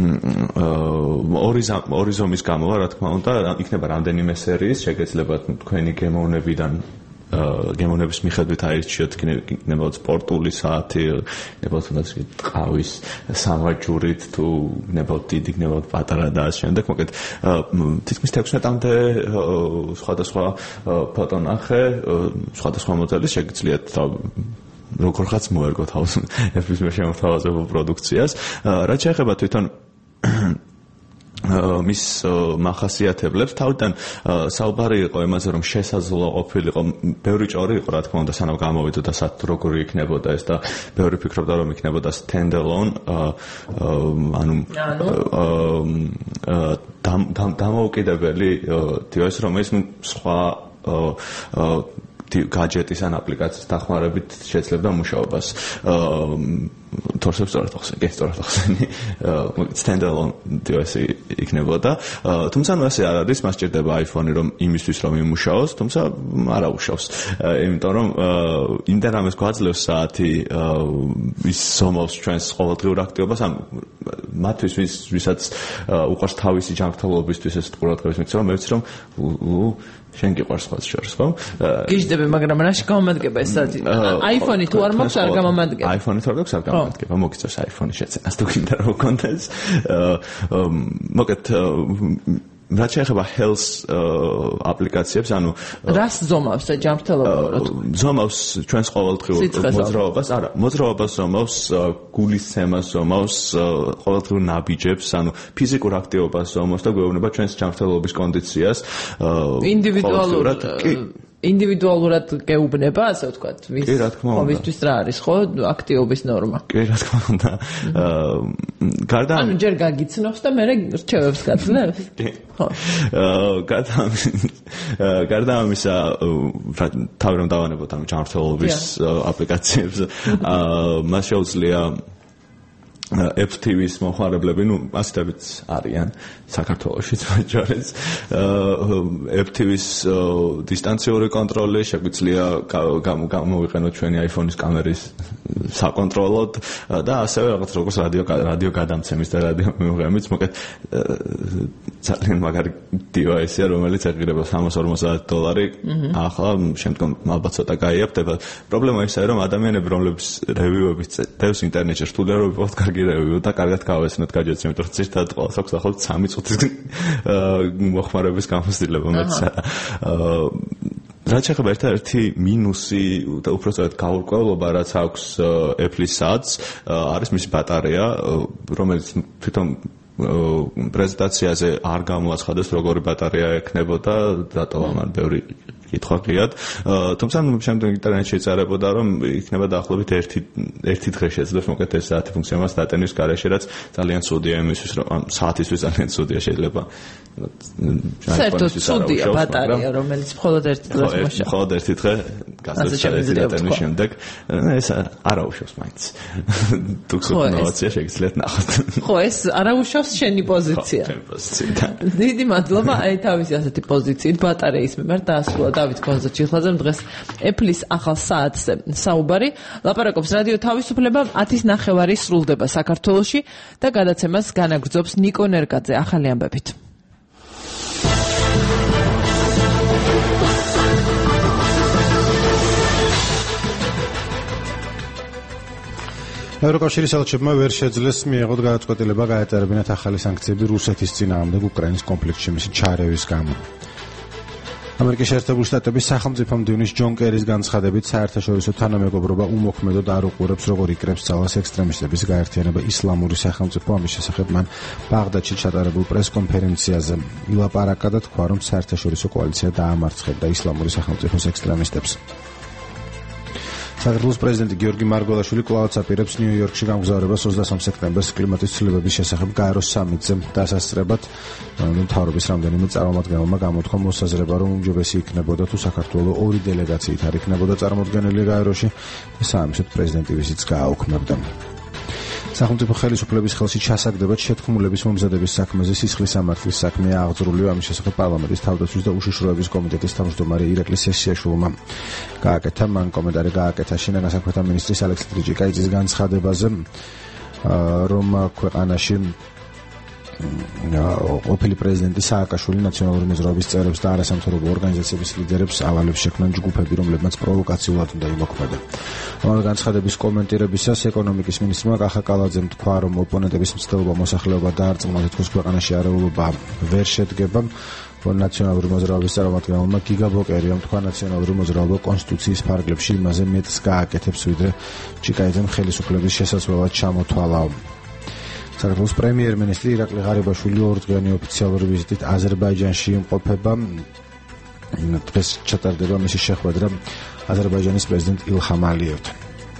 ორი ზომის გამოვა, რა თქმა უნდა, იქნება რამდენიმე სერიის, შეგეძლებათ თქვენი გემოვნების მიხედვით აირჩიოთ, იქნება სპორტული საათი, იქნება თუნდაც ყავის სამაჯურით, თუ იქნება დიდი, იქნება პატარა და ასე შემდეგ. მოკეთ თითქმის 16-მდე სხვადასხვა ფოტო ნახე, სხვადასხვა მოდელის შეგიძლიათ როგორღაც მოერგოთ Apple-ის შემოთავაზებულ პროდუქციას. რაც შეეხება თვითონ მის მახასიათებლებს, თავიდან საუბარი იყო იმაზე, რომ შესაძლოა ყოფილიყო ბევრი ჭორი იყო, რა თქმა უნდა, სანამ გამოვიდა როგორი იქნებოდა ეს და ბევრი ფიქრობდა, რომ იქნებოდა standalone, ანუ დამოუკიდებელი device, რომელიც სხვა gadget-ის ან აპლიკაციის დახმარებით შეძლებდა მუშაობას. თორსებს სწორად ხსენე, სწორად ხსენი, standalone device იქნებოდა. თუმცა ასე არ არის, მას სჭირდება iPhone-ი, რომ იმისთვის რომ იმუშაოს, თუმცა არ აუშავს. იმიტომ რომ იმდენ ამას გვაძლევს საათი ის ზომავს ჩვენს ყოველდღიურ აქტივობას, ან მათთვის ვისაც უყვარს თავისი ჯანმრთელობისთვის ეს ყურადღების მიქცევა, მე ვიცი რომ შენ გიყვარს სხვა შორის, ხო? გიждები, მაგრამ რაში გამომადგება ეს საათი? iPhone-ი თუ არ მაქვს, არ გამომადგება. iPhone-ი თუ არ გაქვს, არ გამომადგება. მოგიწევს iPhone-ი შეცენას თუ გინდა რომ კონტენტს. მოკეთ რაც შეეხება health აპლიკაციებს, ანუ რას ზომავს ჯანმრთელობა? ზომავს ჩვენს ყოველდღიურ მოძრაობას, არა, მოძრაობას ზომავს, გულისცემას ზომავს, ყოველდღიურ ნაბიჯებს, ანუ ფიზიკურ აქტივობას ზომავს და გვეუბნება ჩვენს ჯანმრთელობის კონდიციას. ინდივიდუალურად გეუბნება, ასე ვთქვათ, ვისთვის რა არის, ხო, აქტივობის ნორმა. კი, რა თქმა უნდა. ანუ ჯერ გაგიცნობს და მერე რჩევებს გაძლევს? კი. ხო. გარდა ამისა, თავი რომ დავანებოთ ამ ჯანმრთელობის აპლიკაციებს, მას შეუძლია Apple TV-ის მომხმარებლები, ასეთებიც არიან საქართველოშიც მაჯორეს. Apple TV-ის დისტანციური კონტროლი შეგვიძლია გამოვიყენოთ ჩვენი iPhone-ის კამერის საკონტროლოდ და ასევე რაღაც როგორც რადიო გადამცემის და რადიო მიღებიც, მოკეთ ძალიან მაგარი device-ია, რომელიც ეყირება $350. ახლა შემდგომ ალბათ ცოტა გაიაფდება. პრობლემა ისაა, რომ ადამიანები, რომლებიც რევიუების დევს ინტერნეტში რთულიერობები პოსტ კარგი რევიუ და კარგად გავესწროთ gadgets-ი, იმიტომ რომ ცირთად ყოველს აქვს ახლა 3 წუთის მოხმარების გამოცდილება მეც. რაც შეეხება ერთ-ერთი მინუსი და უпростоად გაურკვევლობა, რაც აქვს Apple-ის საათს, არის მისი ბატარეა, რომელიც თვითონ პრეზენტაციაზე არ გამოაცხადეს, როგორი ბატარეა ექნებოდა, დატოვა მან ბევრი კითხვა ღიად. თუმცა შემდეგ ინტერნეტში ეწარებოდა რომ იქნება დაახლოებით ერთი დღე შეძლებს მოკეთ ეს საათი ფუნქციონალს დატენის გარეშე, რაც ძალიან ცუდია იმისთვის, რომ საათისთვის ძალიან ცუდია შეიძლება. საერთოდ ცუდია ბატარეა, რომელიც მხოლოდ ერთი დღეს მოშა. მხოლოდ ერთი დღე გასცეს დატენის შემდეგ. ეს არ აუშავს მაინც. თუ ინოვაცია შეგიძლიათ ნახოთ. ხო, ეს არ აუშავს შენი პოზიცია. დიდი მადლობა აი თავისი ასეთი პოზიციით ბატარეის მიმართ დაასრულა დავით გონზაჩიხლაძემ დღეს Apple-ის ახალ საათზე საუბარი. ლაპარაკობს რადიო თავისუფლება 10:09 სრულდება საქართველოში და გადაცემას განაგრძობს ნიკო ნერგაძე. ახალი ამბებით. ევროკავშირის ელჩებმა ვერ შეძლეს მიეღოთ გადაწყვეტილება გაეტარებინათ ახალი სანქციები რუსეთის წინააღმდეგ უკრაინის კონფლიქტში მისი ჩარევის გამო. ამერიკის შეერთებული შტატების სახელმწიფო მდივნის ჯონ კერის განცხადებით საერთაშორისო თანამეგობრობა უმოქმედოდ არ უყურებს როგორ იკრებს ძალას ექსტრემისტების გაერთიანება ისლამური სახელმწიფო. ამის შესახებ მან ბაღდადში ჩატარებულ პრესკონფერენციაზე ილაპარაკა და თქვა რომ საერთაშორისო კოალიცია დაამარცხებდა ისლამური სახელმწიფოს ექსტრემისტებს. საქართველოს პრეზიდენტი გიორგი მარგველაშვილი კვლავ აპირებს ნიუ-იორკში გამგზავრებას 23 სექტემბერს კლიმატის ცვლილებების შესახებ გაეროს სამიტზე დასასწრებად. მთავრობის რამდენიმე წარმომადგენელმა გამოთქვა მოსაზრება, რომ უმჯობესი იქნებოდა თუ საქართველოს ორი დელეგაციით არ იქნებოდა წარმოდგენილი გაეროში და საამისოდ პრეზიდენტი ვიზიტს გააუქმებდა. სახელმწიფო ხელისუფლების ხელში ჩასაგდებად შეთქმულების მომზადების საქმეზე სისხლის სამართლის საქმეა აღძრული. ამის შესახებ პარლამენტის თავდაცვის და უშიშროების კომიტეტის თავმჯდომარე ირაკლი სესიაშვილმა გააკეთა. მან კომენტარი გააკეთა შინაგან საქმეთა მინისტრის ალექსი ტრიჯიკაიძის განცხადებაზე, რომ ქვეყანაში ყოფილი პრეზიდენტი სააკაშვილი ნაციონალური მოძრაობის წევრებს და არასამთავრობო ორგანიზაციების ლიდერებს ავალებს შექმნან ჯგუფები, რომლებმაც პროვოკაციულად უნდა იმოქმედონ. ამ განცხადების კომენტირებისას ეკონომიკის მინისტრმა კახა კალაძემ თქვა, რომ ოპონენტების მცდელობა მოსახლეობა დაარწმუნა, თითქოს ქვეყანაში არეულობა ვერ შედგება. ნაციონალური მოძრაობის წარმომადგენელმა გიგა ბოკერიამ თქვა, ნაციონალური მოძრაობა კონსტიტუციის ფარგლებში იმაზე მეტს გააკეთებს, ვიდრე ჩიკაიძემ ხელისუფლების შესაძლებლად ჩამოთვალაო. საქართველოს პრემიერ-მინისტრი ირაკლი ღარიბაშვილი ორდღიანი ოფიციალური ვიზიტით აზერბაიჯანში იმყოფება. დღეს ჩატარდება მისი შეხვედრა აზერბაიჯანის პრეზიდენტ ილჰამ ალიევთან.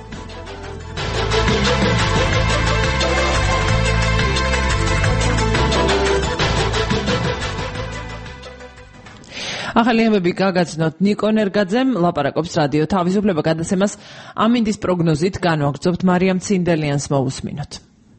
ახალი ამბები გაგაცნოთ ნიკო ნერგაძემ. ლაპარაკობს რადიო თავისუფლება გადაცემას ამინდის პროგნოზით განვაგრძობთ. მარიამ ცინდელიანს მოусმინოთ.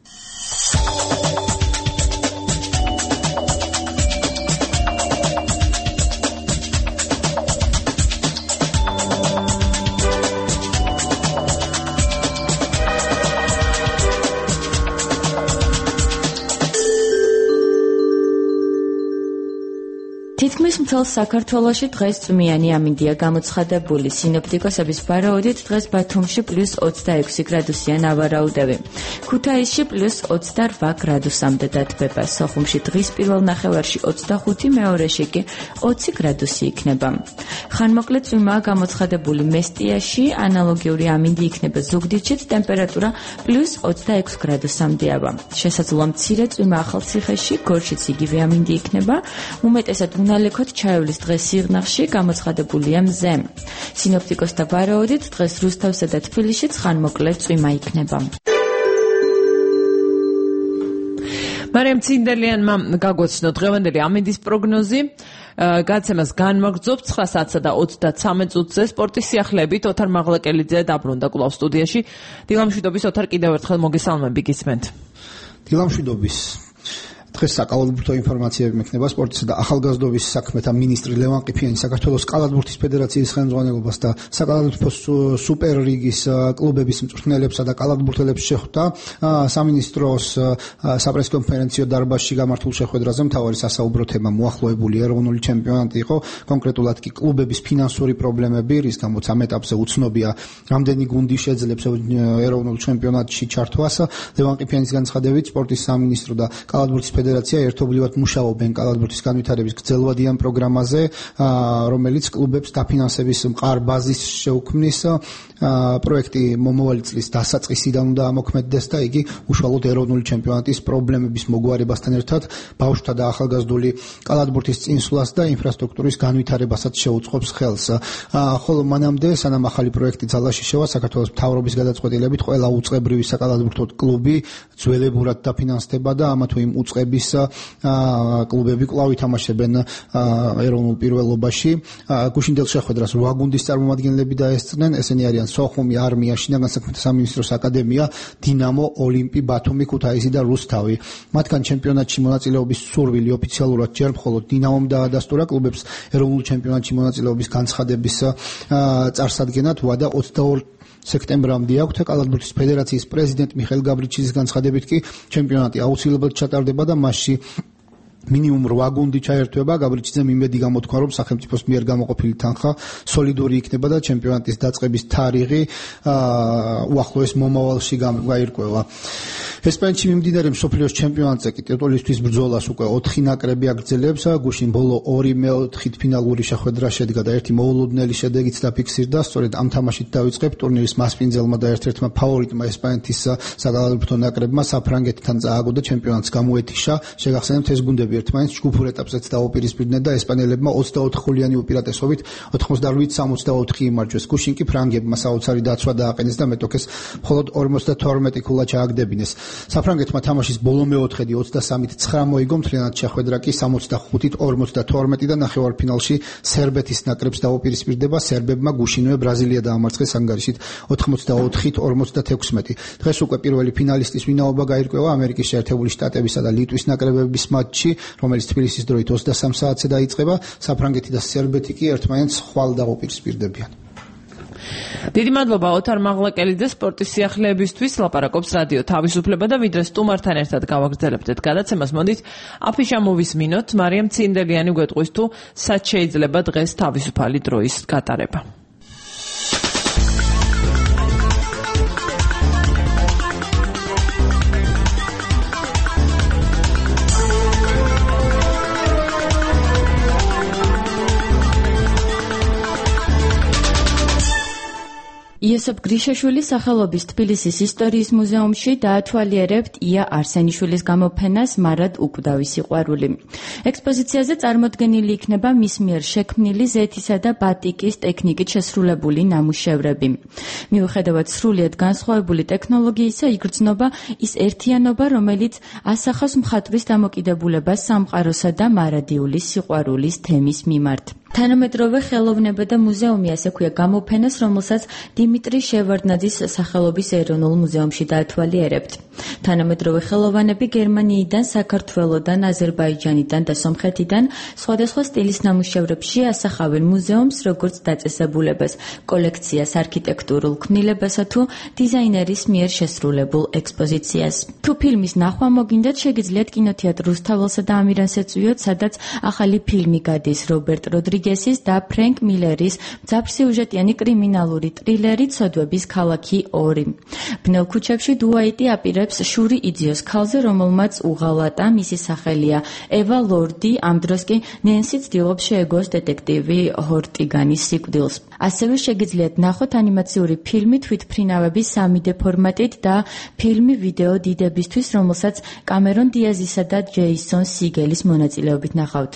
თითქმის მთელ საქართველოში დღეს წვიმიანი ამინდია გამოცხადებული. სინოპტიკოსების ვარაუდით დღეს ბათუმში +26 გრადუსია ნავარაუდები. ქუთაისში +28 გრადუსამდე დათბება. სოხუმში დღის პირველ ნახევარში 25, მეორეში კი 20 გრადუსი იქნება. ხანმოკლე წვიმაა გამოცხადებული მესტიაში, ანალოგიური ამინდი იქნება ზუგდიდშიც, ტემპერატურა +26 გრადუსამდეა. შესაძლოა მცირე წვიმა ახალციხეში, გორშიც იგივე ამინდი იქნება. უმეტესად უნალექოთ ჩაევლის დღეს სიღნაღში გამოცხადებულია მზე. სინოპტიკოსთა ვარაუდით დღეს რუსთავსა და თბილისშიც ხანმოკლე წვიმა იქნება. მარიამ ცინდელიანმა გაგვაცნო დღევანდელი ამინდის პროგნოზი. გადაცემას განვაგრძობთ 9 საათსა და 33 წუთზე. სპორტის სიახლეებით ოთარ მაღლაკელიძე დაბრუნდა კვლავ სტუდიაში. დილამშვიდობის ოთარ, კიდევ ერთხელ მოგესალმები, გისმენთ. დილამშვიდობის. დღეს საკალათბურთო ინფორმაციები მექნება სპორტისა და ახალგაზრდობის საქმეთა მინისტრი ლევან ყიფიანი საქართველოს კალათბურთის ფედერაციის ხელმძღვანელობას და საკალათბურთო სუპერლიგის კლუბების მწვრთნელებსა და კალათბურთელებს შეხვდა. სამინისტროს საპრესკონფერენციო დარბაზში გამართულ შეხვედრაზე მთავარი სასაუბრო თემა მოახლოებული ეროვნული ჩემპიონატი იყო, კონკრეტულად კი კლუბების ფინანსური პრობლემები, რის გამოც ამ ეტაპზე უცნობია რამდენი გუნდი შეძლებს ეროვნულ ჩემპიონატში ჩართვას. ლევან ყიფიანის განცხადებით სპორტის სამინისტრო და კალათბურთის ფედერაცია ერთობლივად მუშაობენ კალათბურთის განვითარების გრძელვადიან პროგრამაზე, რომელიც კლუბებს დაფინანსების მყარ ბაზისს შეუქმნის. პროექტი მომავალი წლის დასაწყისიდან უნდა ამოქმედდეს და იგი უშუალოდ ეროვნული ჩემპიონატის პრობლემების მოგვარებასთან ერთად ბავშვთა და ახალგაზრდული კალათბურთის წინსვლას და ინფრასტრუქტურის განვითარებასაც შეუწყობს ხელს. ხოლო მანამდე, სანამ ახალი პროექტი ძალაში შევა, საქართველოს მთავრობის გადაწყვეტილებით ყველა უწყებრივი საკალათბურთო კლუბი ძველებურად დაფინანსდება და ამა თუ იმ უწყების კლუბები კვლავ ითამაშებენ ეროვნულ პირველობაში. გუშინდელ შეხვედრას 8 გუნდის წარმომადგენლები დაესწრნენ, ესენი არიან სოხუმი, არმია, შინაგან საქმეთა სამინისტროს აკადემია, დინამო, ოლიმპი, ბათუმი, ქუთაისი და რუსთავი. მათგან ჩემპიონატში მონაწილეობის სურვილი ოფიციალურად ჯერ მხოლოდ დინამომ დაადასტურა კლუბებს ეროვნულ ჩემპიონატში მონაწილეობის განცხადების წარსადგენად ვადა 22 სექტემბრამდე აქვთ. კალათბურთის ფედერაციის პრეზიდენტ მიხეილ გაბრიჩიძის განცხადებით კი ჩემპიონატი აუცილებლად ჩატარდება და მასში მინიმუმ 8 გუნდი ჩაერთვება. გაბრიჩიძემ იმედი გამოთქვა, რომ სახელმწიფოს მიერ გამოყოფილი თანხა სოლიდური იქნება და ჩემპიონატის დაწყების თარიღი უახლოეს მომავალში გაირკვევა. ესპანეთში მიმდინარე მსოფლიოს ჩემპიონატზე კი ტიტულისთვის ბრძოლას უკვე 4 ნაკრები აგრძელებს. გუშინ ბოლო 2 მეოთხით ფინალური შეხვედრა შედგა და ერთი მოულოდნელი შედეგიც დაფიქსირდა. სწორედ ამ თამაშით დაიწყებ ტურნირის მასპინძელმა და ერთ-ერთმა ფავორიტმა ესპანეთის საკალათბურთო ნაკრებმა საფრანგეთთან წააგო და ჩემპიონატს გამოეთიშა. შეგახსენებთ, ეს გუნდები ერთმანეთს ჯგუფურ ეტაპზეც დაუპირისპირდნენ და ესპანელებმა 24 ხულიანი უპირატესობით 88-64 იმარჯვეს. გუშინ კი ფრანგებმა საოცარი დაცვა დააყენეს და მეტოქეს მხოლოდ 52 ქულა ჩააგდებინეს. საფრანგეთმა თამაშის ბოლო მეოთხედი 23-9 მოიგო, მთლიანად შეხვედრა კი 65-52 და ნახევარფინალში სერბეთის ნაკრებს დაუპირისპირდება. სერბებმა გუშინვე ბრაზილია დაამარცხეს ანგარიშით 84-56. დღეს უკვე პირველი ფინალისტის ვინაობა გაირკვევა ამერიკის შეერთებული შტატებისა და ლიტვის ნაკრებების მატჩი, რომელიც თბილისის დროით 23 საათზე დაიწყება. საფრანგეთი და სერბეთი კი ერთმანეთს ხვალ დაუპირისპირდებიან. დიდი მადლობა ოთარ მაღლაკელიძე სპორტის სიახლეებისთვის. ლაპარაკობს რადიო თავისუფლება და ვიდრე სტუმართან ერთად გავაგრძელებთ გადაცემას, მოდით აფიშამოვის მინოთ. მარიამ ცინდელიანი გვეტყვის თუ სად შეიძლება დღეს თავისუფალი დროის გატარება. იოსებ გრიშაშვილის სახელობის თბილისის ისტორიის მუზეუმში დაათვალიერებთ ია არსენიშვილის გამოფენას მარად უკვდავი სიყვარული. ექსპოზიციაზე წარმოდგენილი იქნება მის მიერ შექმნილი ზეთისა და ბატიკის ტექნიკით შესრულებული ნამუშევრები. მიუხედავად სრულიად განსხვავებული ტექნოლოგიისა, იგრძნობა ის ერთიანობა, რომელიც ასახავს მხატვრის დამოკიდებულებას სამყაროსა და მარადიული სიყვარულის თემის მიმართ. თანამედროვე ხელოვნება და მუზეუმი ასე ქვია გამოფენას, რომელსაც დიმიტრი შევარდნაძის სახელობის ეროვნულ მუზეუმში დაათვალიერებთ. თანამედროვე ხელოვანები გერმანიიდან, საქართველოდან, აზერბაიჯანიდან და სომხეთიდან სხვადასხვა სტილის ნამუშევრებში ასახავენ მუზეუმს როგორც დაწესებულებას, კოლექციას, არქიტექტურულ ქმნილებასა თუ დიზაინერის მიერ შესრულებულ ექსპოზიციას. თუ ფილმის ნახვა მოგინდათ, შეგიძლიათ კინოთეატრ რუსთაველსა და ამირანს ეწვიოთ, სადაც ახალი ფილმი გადის რობერტ როდრიგესის და ფრენკ მილერის მძაფრსიუჟეტიანი კრიმინალური ტრილერი ცოდვების ქალაქი 2. ბნელ ქუჩებში დუაიტი აპირებს შური იძიოს ქალზე, რომელმაც უღალატა, მისი სახელია ევა ლორდი, ამ დროს კი ნენსი ცდილობს შეეგოს დეტექტივი ჰორტიგანის სიკვდილს. ასევე შეგიძლიათ ნახოთ ანიმაციური ფილმი თვითმფრინავების 3D ფორმატით და ფილმი ვიდეო დიდებისთვის, რომელსაც კამერონ დიაზისა და ჯეისონ სიგელის მონაწილეობით ნახავთ.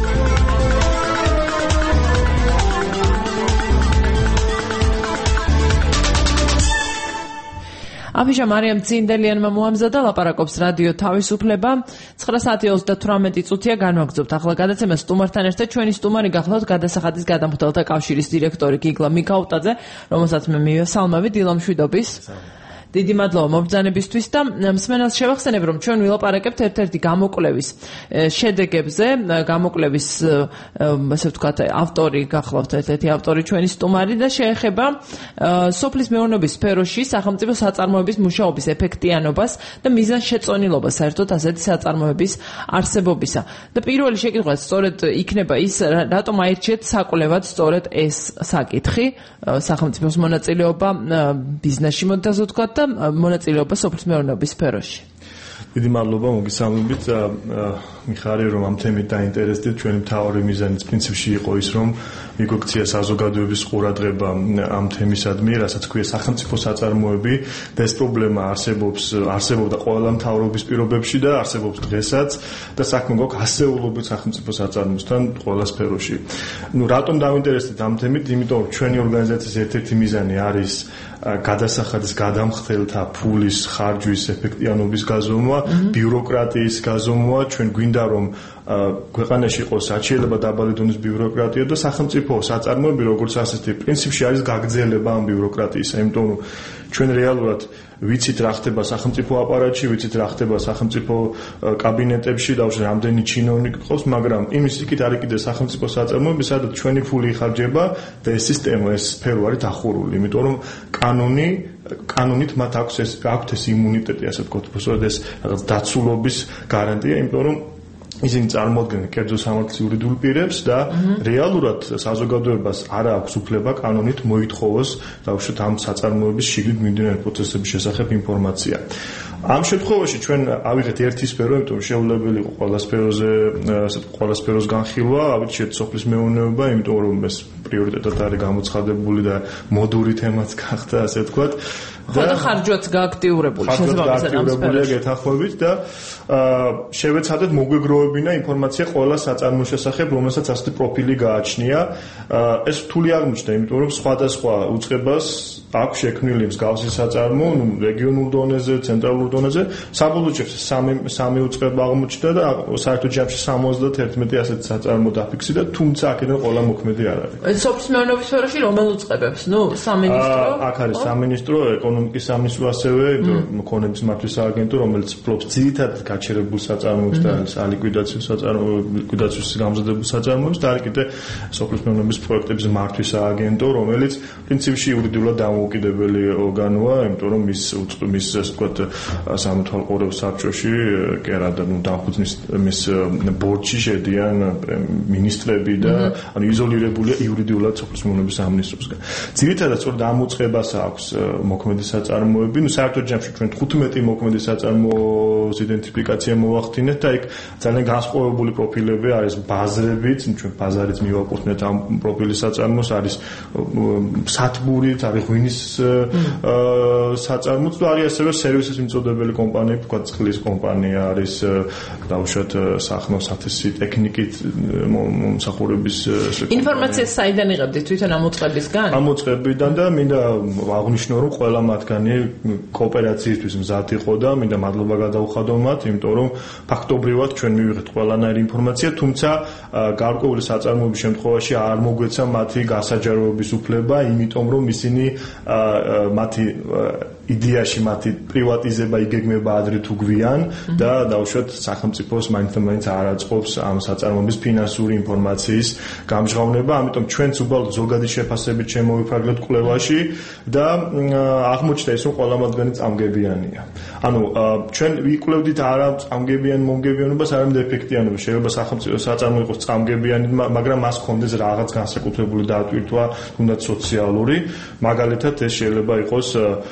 აფიშა მარიამ ცინდელიანმა მოამზადა, ლაპარაკობს რადიო თავისუფლება. 9:38 განვაგრძობთ ახლა გადაცემას სტუმართან ერთად. ჩვენი სტუმარი გახლავთ გადასახადის გადამხდელთა კავშირის დირექტორი გიგლა მიქაუტაძე, რომელსაც მე მივესალმები. დილა მშვიდობის. დიდი მადლობა მობრძანებისთვის და მსმენელს შევახსენებ, რომ ჩვენ ვილაპარაკებთ ერთ-ერთი გამოკვლევის შედეგებზე. გამოკვლევის ასე ვთქვათ, ავტორი გახლავთ ერთ-ერთი ავტორი ჩვენი სტუმარი და შეეხება სოფლის მეურნეობის სფეროში სახელმწიფო საწარმოების მუშაობის ეფექტიანობას და მიზანშეწონილობას საერთოდ ასეთი საწარმოების არსებობისა. და პირველი შეკითხვა სწორედ იქნება ის, რატომ აირჩიეთ საკვლევად სწორედ ეს საკითხი, სახელმწიფოს მონაწილეობა ბიზნესში, მოდით ასე ვთქვათ, და მონაწილეობა სოფლის მეურნეობის სფეროში. დიდი მადლობა მოგესალმებით. მიხარია რომ ამ თემით დაინტერესდით. ჩვენი მთავარი მიზანიც პრინციპში იყო ის რომ მიგოქცია საზოგადოების ყურადღება ამ თემისადმი, რასაც ქვია სახელმწიფო საწარმოები და ეს პრობლემა არსებობდა ყველა მთავრობის პირობებში და არსებობს დღესაც და საქმე გვაქვს ასეულობით სახელმწიფო საწარმოსთან ყველა სფეროში. რატომ დავინტერესდით ამ თემით? იმიტომ რომ ჩვენი ორგანიზაციის ერთ-ერთი მიზანი არის გადასახადის გადამხდელთა ფულის ხარჯვის ეფექტიანობის გაზომვა, ბიუროკრატიის გაზომვა. ჩვენ გვინდა რომ ქვეყანაში იყოს საჩიელება დაბალი დონის ბიუროკრატია და სახელმწიფო საწარმოები როგორც ასეთი პრინციპში არის გაგრძელება ამ ბიუროკრატიისა, იმიტომ რომ ჩვენ რეალურად ვიცით რა ხდება სახელმწიფო აპარატში, ვიცით რა ხდება სახელმწიფო კაბინეტებში და რამდენი ჩინოვნიკი ყავს, მაგრამ იმის იქით არის კიდე სახელმწიფო საწარმოები, სადაც ჩვენი ფული იხარჯება და ეს სისტემა, ეს სფერო არის დახურული, იმიტომ რომ კანონით მათ აქვს ეს იმუნიტეტი, ასე ვთქვათ, ეს რაღაც დაცულობის გარანტია, იმიტომ რომ ისინი წარმოადგენენ კერძო სამართლის იურიდიულ პირებს და რეალურად საზოგადოებას არ აქვს უფლება კანონით მოითხოვოს დავუშვათ ამ საწარმოების შიგნით მიმდინარე პროცესების შესახებ ინფორმაცია. ამ შემთხვევაში ჩვენ ავიღეთ ერთი სფერო, იმიტომ რომ შეუძლებელი იყო ყველა სფეროს განხილვა, ავირჩიეთ სოფლის მეურნეობა, იმიტომ რომ ეს პრიორიტეტად არის გამოცხადებული და მოდური თემაც გახდა, ასე ვთქვათ. და ხარჯვაც გააქტიურებული შესაბამისად ამ სფეროში გეთანხმებით და შევეცადეთ მოგვეგროვებინა ინფორმაცია ყველა საწარმოს შესახებ, რომელსაც ასეთი პროფილი გააჩნია. ეს რთული აღმოჩნდა, იმიტომ რომ სხვადასხვა უწყებას აქვს შექმნილი მსგავსი საწარმო, რეგიონულ დონეზე, ცენტრალურ დონეზე. საბოლოო ჯამში სამი უწყება აღმოჩნდა და საერთოდ ჯამში 71 ასეთი საწარმო დაფიქსირდა, თუმცა აქედან ყველა მოქმედი არ არის. სოფლის მეურნეობის სფეროში რომელ უწყებებს? სამინისტრო? აქ არის სამინისტრო, ეკონომიკის სამინისტრო ასევე, მქონების მართვის სააგენტო, რომელიც ფლობს ძირითადად გაჩერებულ საწარმოებს და ლიკვიდაციის გამზადებულ საწარმოებს და არის კიდე სოფლის მეურნეობის პროექტების მართვის სააგენტო, რომელიც პრინციპში იურიდიულად დამოუკიდებელი ორგანოა, იმიტომ რომ მის ასე ვთქვათ სამართალყურეობის საბჭოში კერადა დამხუძნის მის ბორდში შედიან მინისტრები და ანუ იზოლირებულია იურიდიულად სოფლის მეურნეობის სამინისტროსგან. ძირითადად სწორედ ამ უწყებას აქვს მოქმედი საწარმოები. საერთოდ ჯამში ჩვენ 15 მოქმედი საწარმოს იდენტიფიკაცია მოვახდინეთ და იქ ძალიან განსხვავებული პროფილები არის ბაზრებიც, ჩვენ ბაზარიც მივაკუთვნეთ ამ პროფილის საწარმოს, არის სათბურით, არის ღვინის საწარმოც და არის ასევე სერვისის მიმწოდებელი კომპანიები, თქვა წყლის კომპანია არის, დავუშვათ სახნო სათესი ტექნიკით მომსახურების ინფორმაცია საიდან იღებდით თვითონ ამ უწყებისგან? ამ უწყებიდან და მინდა აღნიშნო რომ ყველა მათგანი კოოპერაციისთვის მზად იყო და მინდა მადლობა გადაუხადო მათ, იმიტომ რომ ფაქტობრივად ჩვენ მივიღეთ ყველანაირი ინფორმაცია, თუმცა გარკვეული საწარმოების შემთხვევაში არ მოგვეცა მათი გასაჯაროების უფლება, იმიტომ რომ ისინი მათი იდეაში მათი პრივატიზება იგეგმება ადრე თუ გვიან და დავუშვათ სახელმწიფოს მაინც არ აწყობს ამ საწარმოების ფინანსური ინფორმაციის გამჟღავნება, ამიტომ ჩვენც უბრალოდ ზოგადი შეფასებით შემოვიფარგლეთ კვლევაში და აღმოჩნდა ის რომ ყველა მათგანი წამგებიანია. ანუ ჩვენ ვიკვლევდით არა წამგებიან მომგებიანობას, არამედ ეფექტიანობას. შეიძლება სახელმწიფო საწარმო იყოს წამგებიანი, მაგრამ მას ჰქონდეს რაღაც განსაკუთრებული დატვირთვა, თუნდაც სოციალური. მაგალითად ეს შეიძლება იყოს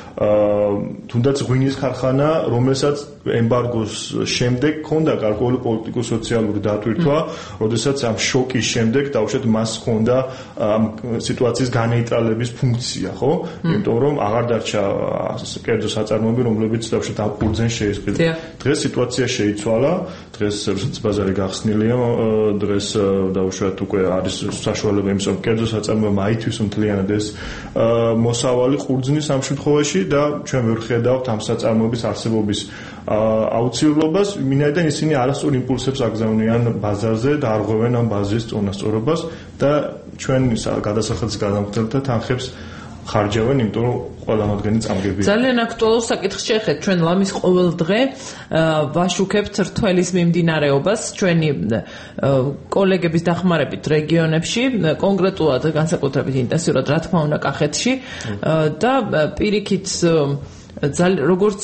თუნდაც ღვინის ქარხანა, რომელსაც ემბარგოს შემდეგ ჰქონდა გარკვეული პოლიტიკურ-სოციალური დატვირთვა, როდესაც ამ შოკის შემდეგ დავუშვათ მას ჰქონდა ამ სიტუაციის განეიტრალების ფუნქცია, ხო? იმიტომ რომ აღარ დარჩა კერძო საწარმოები, რომლებიც დავუშვათ ამ ფუძენ შეისყიდა. დღეს სიტუაცია შეიცვალა, დღეს როცა ბაზარი გახსნილია, დღეს დავუშვათ უკვე არის საშუალება იმის რომ კერძო საწარმოებმა აითვისოს მთლიანად ეს მოსავალი ყურძნის ამ შემთხვევაში და ჩვენ ვერხედავთ ამ საწარმოების არსებობის აუცილებლობას, მინაიდან ისინი არასწორ იმპულსებს აგზავნიან ბაზარზე და არ ღვევენ ამ ბაზრის წონასწორობას და ჩვენ გადასახადის გადამხდელთა თანხებს ხარჯავენ, იმიტომ რომ ყველა მათგანი წამგებია. ძალიან აქტუალურ საკითხს შეეხეთ. ჩვენ ლამის ყოველ დღე ვაშუქებთ რთველის მიმდინარეობას ჩვენი კოლეგების დახმარებით რეგიონებში, კონკრეტულად განსაკუთრებით ინტენსიურად რა თქმა უნდა კახეთში და პირიქით როგორც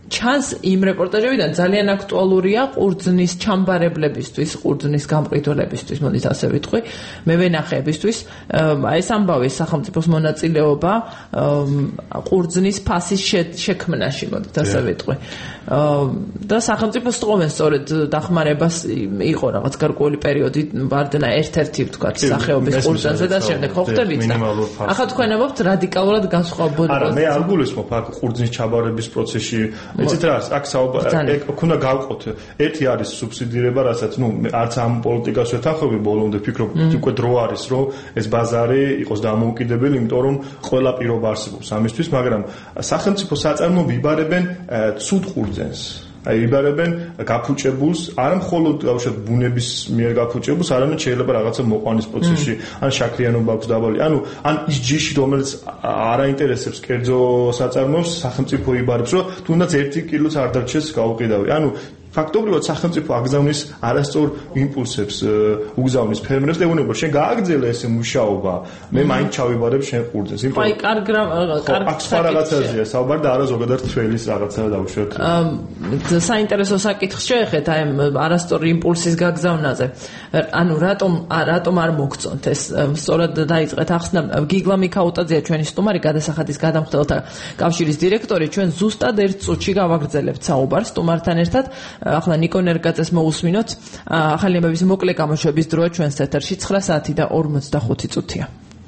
ჩანს იმ რეპორტაჟებიდან ძალიან აქტუალურია ყურძნის ჩამბარებლებისთვის, ყურძნის გამყიდველებისთვის, მოდით ასე ვიტყვი, მევენახეებისთვის. ეს ამბავი სახელმწიფოს მონაწილეობა ყურძნის ფასის შექმნაში, მოდით ასე ვიტყვი. და სახელმწიფოს თხოვენ სწორედ დახმარებას იყო რაღაც გარკვეული პერიოდი ვარდნა ერთ-ერთი ვთქვათ სახეობის ყურძნზე და შემდეგ ხო ხდებით და ახლა თქვენ ამბობთ რადიკალურად განსხვავებული არა მე არ გულისხმობ აქ ყურძნის ჩაბარების პროცესში იცით რა აქ საუბარი უნდა გავყოთ ერთი არის სუბსიდირება რასაც არც ამ პოლიტიკას ვეთანხმები ბოლომდე ფიქრობ უკვე დრო არის რომ ეს ბაზარი იყოს დამოუკიდებელი იმიტომ რომ ყველა პირობა არსებობს ამისთვის მაგრამ სახელმწიფო საწარმოები იბარებენ ცუდ ყურძენს აი იბარებენ გაფუჭებულს არა მხოლოდ გავუშვათ ბუნების მიერ გაფუჭებულს არამედ შეიძლება რაღაცა მოყვანის პროცესში ან შაქრიანობა აქვს დაბალი ანუ ან ის ჯიში რომელიც არ აინტერესებს კერძო საწარმოებს სახელმწიფო იბარებს რომ თუნდაც 1 კილოც არ დარჩეს გაუყიდავი ანუ ფაქტობრივად სახელმწიფო აგზავნის არასწორ იმპულსებს უგზავნის ფერმერებს და ეუბნება შენ გააგრძელე ეს მუშაობა მე მაინც ჩავიბარებ შენ ყურძენს იმიტომ აი კარგ რაღაცაზეა საუბარი და არა ზოგადად თველის რაღაცა დავუშვათ საინტერესო საკითხს შეეხეთ აი არასწორი იმპულსის გაგზავნაზე ანუ რატომ არ მოგწონთ ეს სწორად დაიწყეთ ახსნა გიგლა მიქაუტაძეა ჩვენი სტუმარი გადასახადის გადამხდელთა კავშირის დირექტორი ჩვენ ზუსტად 1 წუთში გავაგრძელებთ საუბარს სტუმართან ერთად ახლა ნიკო ნერგაძეს მოусმინოთ ახალი ამბების მოკლე გამოშვების დროა ჩვენს ეთერში 9 საათი და 45 წუთია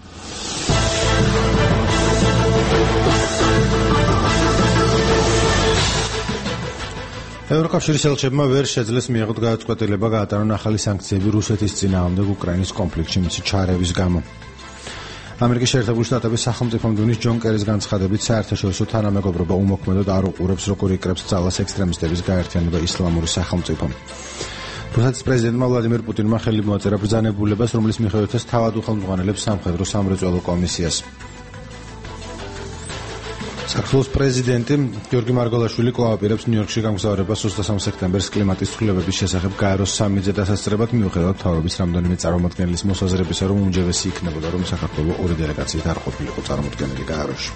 ევროკავშირის ელჩებმა ვერ შეძლეს მიეღოთ გადაწყვეტილება გაატარონ ახალი სანქციები რუსეთის წინააღმდეგ უკრაინის კონფლიქტში მისი ჩარევის გამო. ამერიკის შეერთებული შტატების სახელმწიფო მდივნის ჯონ კერის განცხადებით საერთაშორისო თანამეგობრობა უმოქმედოდ არ უყურებს როგორ იკრებს ძალას ექსტრემისტების გაერთიანება ისლამური სახელმწიფომ. რუსეთის პრეზიდენტმა ვლადიმერ პუტინმა ხელი მოაწერა ბრძანებულებას, რომლის მიხედვითაც თავად უხელმძღვანელებს სამხედრო სამრეწველო კომისიას. საქართველოს პრეზიდენტი გიორგი მარგველაშვილი კვლავ ნიუ-იორკში გამგზავრებას 23 სექტემბერს კლიმატის ცვლილებების შესახებ გაეროს სამიტზე დასასწრებად მიუხედავად მთავრობის რამდენიმე წარმომადგენლის მოსაზრებისა, რომ უმჯობესი იქნებოდა, რომ საქართველოს ორი დელეგაციით არ ყოფილიყო წარმოდგენილი გაეროში.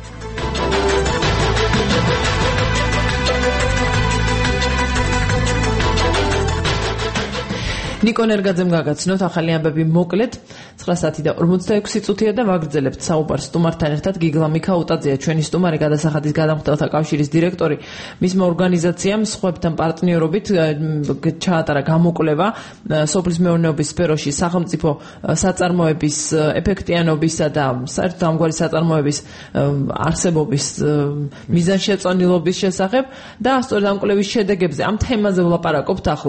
ნიკო ნერგაძემ გაგაცნოთ ახალი ამბები მოკლედ 9 საათი და 46 წუთია და ვაგრძელებთ საუბარს სტუმართან ერთად გიგლა მიქაუტაძეა ჩვენი სტუმარი გადასახადის გადამხდელთა კავშირის დირექტორი მისმა ორგანიზაციამ სხვებთან პარტნიორობით ჩაატარა გამოკვლევა სოფლის მეურნეობის სფეროში სახელმწიფო საწარმოების ეფექტიანობისა და საერთოდ ამგვარი საწარმოების არსებობის მიზანშეწონილობის შესახებ და სწორედ ამ კვლევის შედეგებზე ამ თემაზე ვლაპარაკობთ ახლა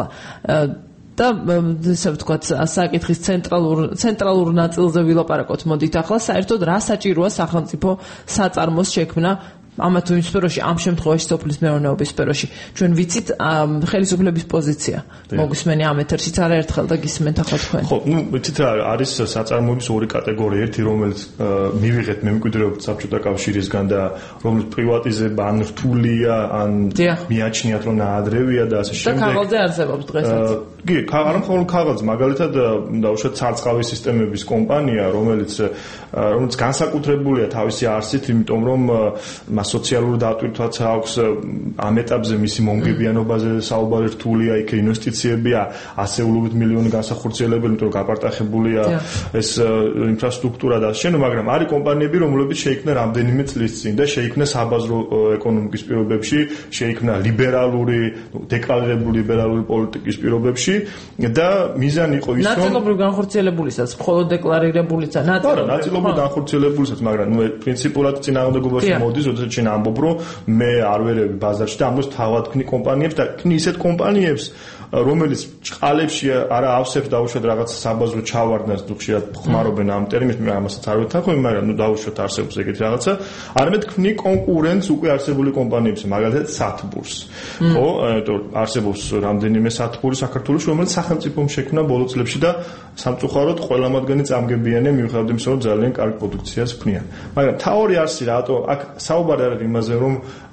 და ესე ვთქვათ საკითხის ცენტრალურ ნაწილზე ვილაპარაკოთ მოდით ახლა საერთოდ რა საჭიროა სახელმწიფო საწარმოს შექმნა ამა თუ იმ სფეროში ამ შემთხვევაში სოფლის მეურნეობის სფეროში ჩვენ ვიცით ხელისუფლების პოზიცია მოგვისმენი ამ ეთერშიც არაერთხელ და გისმენთ ახლა თქვენ ხო ვიცით რა არის საწარმოების ორი კატეგორია ერთი რომელიც მივიღეთ მემკვიდრეობით საბჭოთა კავშირისგან და რომელიც პრივატიზება ან რთულია ან მიაჩნიათ რომ ნაადრევია და ასე შემდეგ და ქაღალდზე არსებობს დღესაც კი არ მხოლოდ ქაღალდზე მაგალითად დაუშვათ სარწყავი სისტემების კომპანია რომელიც განსაკუთრებულია თავისი არსით იმიტომ რომ სოციალური დატვირთვაც აქვს ამ ეტაპზე მისი მომგებიანობაზე საუბარი რთულია იქ ინვესტიციებია ასეულობით მილიონი განსახორციელებელი იმიტომ რომ გაპარტახებულია ეს ინფრასტრუქტურა და შენო მაგრამ არის კომპანიები რომლებიც შეიქმნა რამდენიმე წლის წინ და შეიქმნა საბაზრო ეკონომიკის პირობებში შეიქმნა ლიბერალური დეკლარირებული ლიბერალური პოლიტიკის პირობებში და მიზანი იყო ის რომ ნაწილობრივ განხორციელებულიცაც მხოლოდ დეკლარირებულიც ნაწილობრივ განხორციელებულიცაც მაგრამ პრინციპულად წინააღმდეგობაში მოდის როდესაც შენ ამბობ რომ მე არ ვერევი ბაზარში და ამბობს თავად ქნი კომპანიებს და ქნი ისეთ კომპანიებს რომელიც წყალებში არა ავსებს დაუშვათ რაღაც საბაზრო ჩავარდნას ხშირად ხმარობენ ამ ტერმინს მე ამასაც არ ვეთანხმები მაგრამ ნუ დაუშვათ არსებობს ეგეთი რაღაცა არამედ ქნი კონკურენტს უკვე არსებული კომპანიებს მაგალითად სათბურს ხო არსებობს რამდენიმე სათბური საქართველოს რომელიც სახელმწიფომ შექმნა ბოლო წლებში და სამწუხაროდ ყველა მათგანი წამგებიანია მიუხედავად იმისა რომ ძალიან კარგ პროდუქციას ქმნიან მაგრამ თაური არსი რატო აქ საუბარი არის იმაზე რომ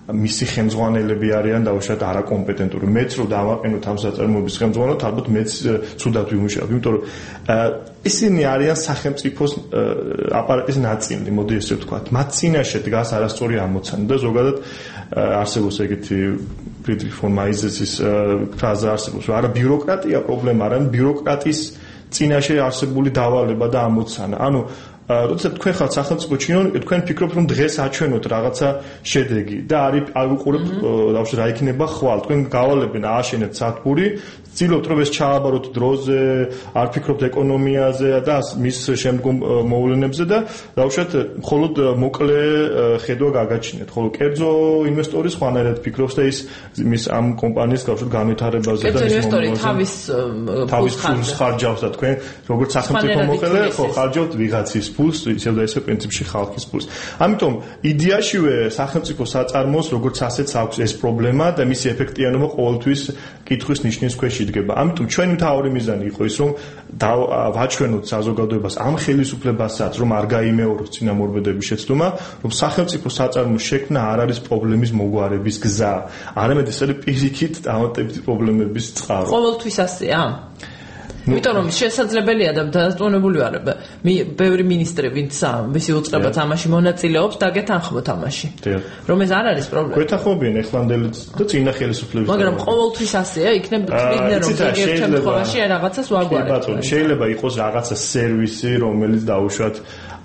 მისი ხელმძღვანელები არიან დაუშვათ არაკომპეტენტური. მეც რო დავაყენოთ ამ საწარმოების ხელმძღვანელად, ალბათ მეც ცუდად ვიმუშავებ, იმიტომ რომ ისინი არიან სახელმწიფოს აპარატის ნაწილი, მოდი ესე ვთქვათ. მათ წინაშე დგას არასწორი ამოცანა და ზოგადად არსებობს ეგეთი ფრიდრიხ ფონ მაიზესის ფრაზა არსებობს, რომ არა ბიუროკრატია პრობლემა, არამედ ბიუროკრატის წინაშე არსებული დავალება და ამოცანა. ანუ როდესაც თქვენ ხართ სახელმწიფო ჩინოვნიკი, თქვენ ფიქრობთ, რომ დღეს აჩვენოთ რაღაცა შედეგი და არ უყურებთ დავუშვათ რა იქნება ხვალ. თქვენ გავალებენ ააშენეთ სადგური, ცდილობთ რომ ეს ჩააბაროთ დროზე, არ ფიქრობთ ეკონომიაზე და მის შემდგომ მოვლენებზე და დავუშვათ მხოლოდ მოკლე ხედვა გაგაჩინეთ. ხოლო კერძო ინვესტორი სხვანაირად ფიქრობს და ის მის ამ კომპანიის დავუშვათ განვითარებაზე და მის ინვესტორი თავის ფულს ხარჯავს და თქვენ როგორც სახელმწიფო მოხელე ხო ხარჯავთ ვიღაცის ფულს, ისევ და ისევ პრინციპში ხალხის ფულს. ამიტომ იდეაშივე სახელმწიფო საწარმოს როგორც ასეთს აქვს ეს პრობლემა და მისი ეფექტიანობა ყოველთვის კითხვის ნიშნის ქვეშ იდგება. ამიტომ ჩვენი მთავარი მიზანი იყო ის, რომ ვაჩვენოთ საზოგადოებას ამ ხელისუფლებასაც, რომ არ გაიმეოროს წინამორბედების შეცდომა, რომ სახელმწიფო საწარმოს შექმნა არ არის პრობლემის მოგვარების გზა, არამედ ეს არის პირიქით დამატებითი პრობლემების წყარო. ყოველთვის ასეა? იმიტომ რომ შესაძლებელია და დაზუსტებული ვარ. ბევრი მინისტრი, ვინც მისი უწყებაც ამაში მონაწილეობს, დაგეთანხმოთ ამაში. რომ ეს არ არის პრობლემა. გვეთანხმობიან ეხლანდელი და წინა ხელისუფლების. მაგრამ ყოველთვის ასეა, იქნებ თვითონ რომ ზოგიერთ შემთხვევაში რაღაცას ვაგვარებთ. შეიძლება იყოს რაღაცა სერვისი, რომელიც დაუშვათ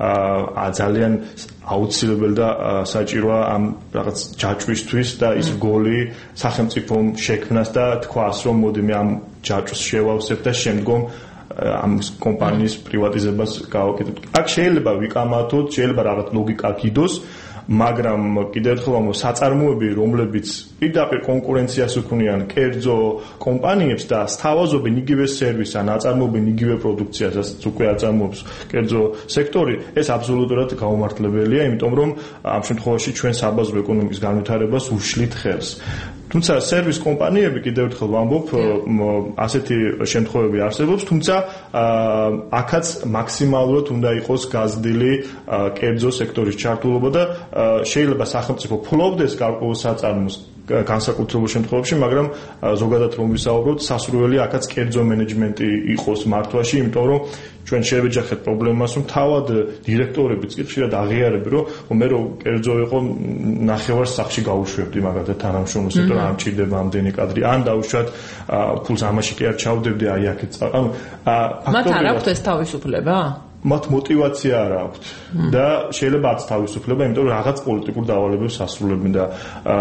ძალიან აუცილებელი და საჭიროა ამ რაღაც ჯაჭვისთვის და ის გოლი სახელმწიფომ შექმნას და თქვას, რომ მოდი მე ამ ჯაჭვს შევავსებ და შემდგომ ამ კომპანიის პრივატიზებას გავაკეთებ. აქ შეიძლება ვიკამათოთ, შეიძლება რაღაც ლოგიკა გიდოს, მაგრამ კიდევ ერთხელ ვამბობ, საწარმოები, რომლებიც პირდაპირ კონკურენციას უქმნიან კერძო კომპანიებს და სთავაზობენ იგივე სერვისს, ან აწარმოებენ იგივე პროდუქციას, რასაც უკვე აწარმოებს კერძო სექტორი, ეს აბსოლუტურად გაუმართლებელია, იმიტომ რომ ამ შემთხვევაში ჩვენ საბაზრო ეკონომიკის განვითარებას უშლით ხელს. თუმცა სერვის კომპანიები კიდევ ერთხელ ვამბობ, ასეთი შემთხვევები არსებობს, თუმცა აქაც მაქსიმალურად უნდა იყოს გაზრდილი კერძო სექტორის ჩართულობა და შეიძლება სახელმწიფო ფლობდეს გარკვეულ საწარმოს განსაკუთრებულ შემთხვევებში, მაგრამ ზოგადად რომ ვისაუბროთ, სასურველი აქაც კერძო მენეჯმენტი იყოს მართვაში, იმიტომ რომ ჩვენ შევეჯახეთ პრობლემას, რომ თავად დირექტორებიც კი ხშირად აღიარებენ, რომ მე რომ კერძო იყო ნახევარს სახში გავუშვებდი მაგათაც თანამშრომლებს, იმიტომ რომ ამ ჭირდება ამდენი კადრი, ან დაუშვათ ფულს ამაში კი არ ჩავდებდი, აი აქეთ. ანუ მათ არ აქვთ ეს თავისუფლება? მათ мотивация არ აქვთ და შეიძლება არც თავისუფლება, იმიტომ რომ რაღაც პოლიტიკურ დავალებებს ასრულებენ და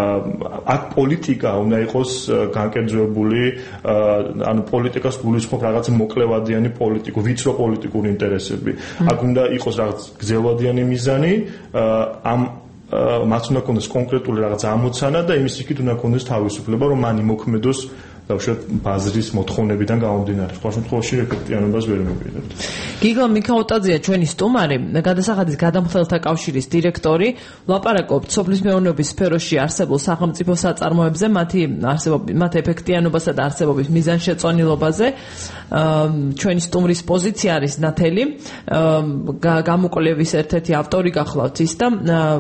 აქ პოლიტიკა უნდა იყოს განკერძოებული, ანუ პოლიტიკას გულისხმობ რაღაც მოკლევადიანი პოლიტიკო, ვიწრო პოლიტიკური ინტერესები. აქ უნდა იყოს რაღაც გრძელვადიანი მიზანი, ამ მათ უნდა კონდეს კონკრეტული რაღაც ამოცანა და იმის იქით უნდა კონდეს თავისუფლება, რომ მან იმოქმედოს დავუშვათ ბაზრის მოთხოვნებიდან გამომდინარე. სხვა შემთხვევაში ეფექტიანობას ვერ მივიღებთ. გიგო მიქაუტაძეა ჩვენი სტუმარი, გადასახადის გადამხდელთა კავშირის დირექტორი. ვლაპარაკობთ სოფლის მეურნეობის სფეროში არსებულ სახელმწიფო საწარმოებზე, მათ ეფექტიანობასა და არსებობის მიზანშეწონილობაზე. ჩვენი სტუმრის პოზიცია არის ნათელი. გამოკვლევის ერთ-ერთი ავტორი გახლავთ ის და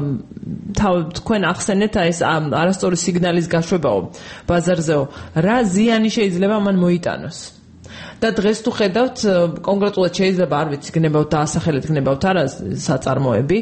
თქვენ ახსენეთ ეს არასწორი სიგნალის გაშვებაო ბაზარზეო. რა ზიანი შეიძლება მან მოიტანოს? და დღეს თუ ხედავთ კონკრეტულად შეიძლება არ ვიცი გნებავთ და ასახელეთ გნებავთ არა საწარმოები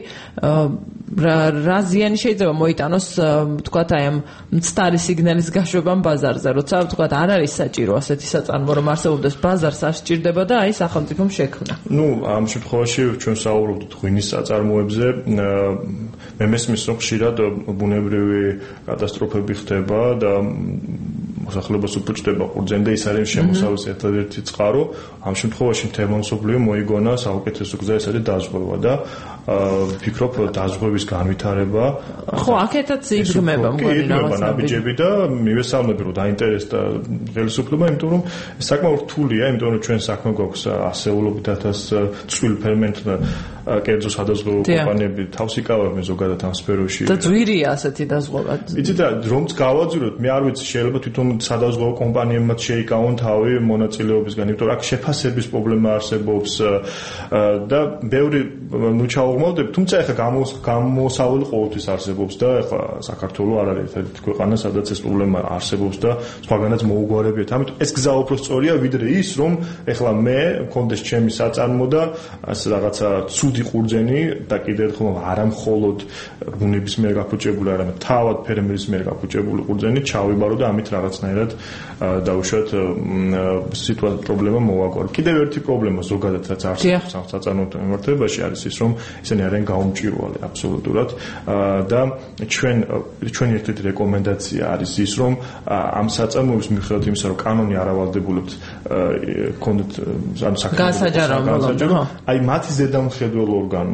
რა ზიანი შეიძლება მოიტანოს თქვათ აი ამ მცდარი სიგნალის გაშვებამ ბაზარზე როცა თქვათ არ არის საჭირო ასეთი საწარმო რომ არსებობდეს ბაზარს არ სჭირდება და აი სახელმწიფომ შექმნა. ნუ ამ შემთხვევაში ჩვენ საუბრობთ ღვინის საწარმოებზე მე მესმის რომ ხშირად ბუნებრივი კატასტროფები ხდება და მოსახლეობას უბრუნდება ყურძენი და ის არის შემოსავალის ერთადერთი წყარო. ამ შემთხვევაში მთელი მსოფლიო მოიგონა საუკეთესო გზა ეს არის დაზღვევა და ვფიქრობ დაზღვევის განვითარება ხო აქეთაც იდგმება მგონი რაღაცა ნაბიჯები და მივესალმები რომ დაინტერესდა ხელისუფლება იმიტომ რომ საკმაოდ რთულია იმიტომ რომ ჩვენ საქმე გვაქვს ასეულობით 1000 წვრილ ფერმენტ კერძო სადაზღვევო კომპანიები თავს იკავებენ ზოგადად ამ სფეროში და ძვირია ასეთი დაზღვევა. იცით რა რომც გავაძვიროთ მე არ ვიცი შეიძლება თვითონ სადაზღვევო კომპანიებმაც შეიკავონ თავი მონაწილეობისგან იმიტომ რომ აქ ფინანსების პრობლემა არსებობს და ბევრი ჩაუღმავდები, თუმცა ეხლა გამოსავალი ყოველთვის არსებობს და ეხლა საქართველოს არ არის ერთ-ერთი ქვეყანა, სადაც ეს პრობლემა არსებობს და სხვაგანაც მოუგვარებიათ. ამიტომ ეს გზა უფრო სწორია, ვიდრე ის, რომ ეხლა მე მქონდეს ჩემი საწარმო და ასე რაღაცა ცუდი ყურძენი და კიდევ ერთხელ არა მხოლოდ ბუნების მიერ გაფუჭებული, არამედ თავად ფერმერის მიერ გაფუჭებული ყურძენი ჩავიბარო და ამით რაღაცნაირად დავუშვათ სიტუაცია პრობლემა მოვაგვარო. კიდევ ერთი პრობლემა ზოგადად რაც არსებობს საწარმოებთან მიმართებაში არის ის, რომ ისინი არიან გაუმჭვირვალე აბსოლუტურად და ჩვენი ერთ-ერთი რეკომენდაცია არის ის, რომ ამ საწარმოების მიუხედავად იმისა, რომ კანონი არ ავალდებულებთ კონდეთ ანუ განსაჯარო აი მათი ზედამხედველო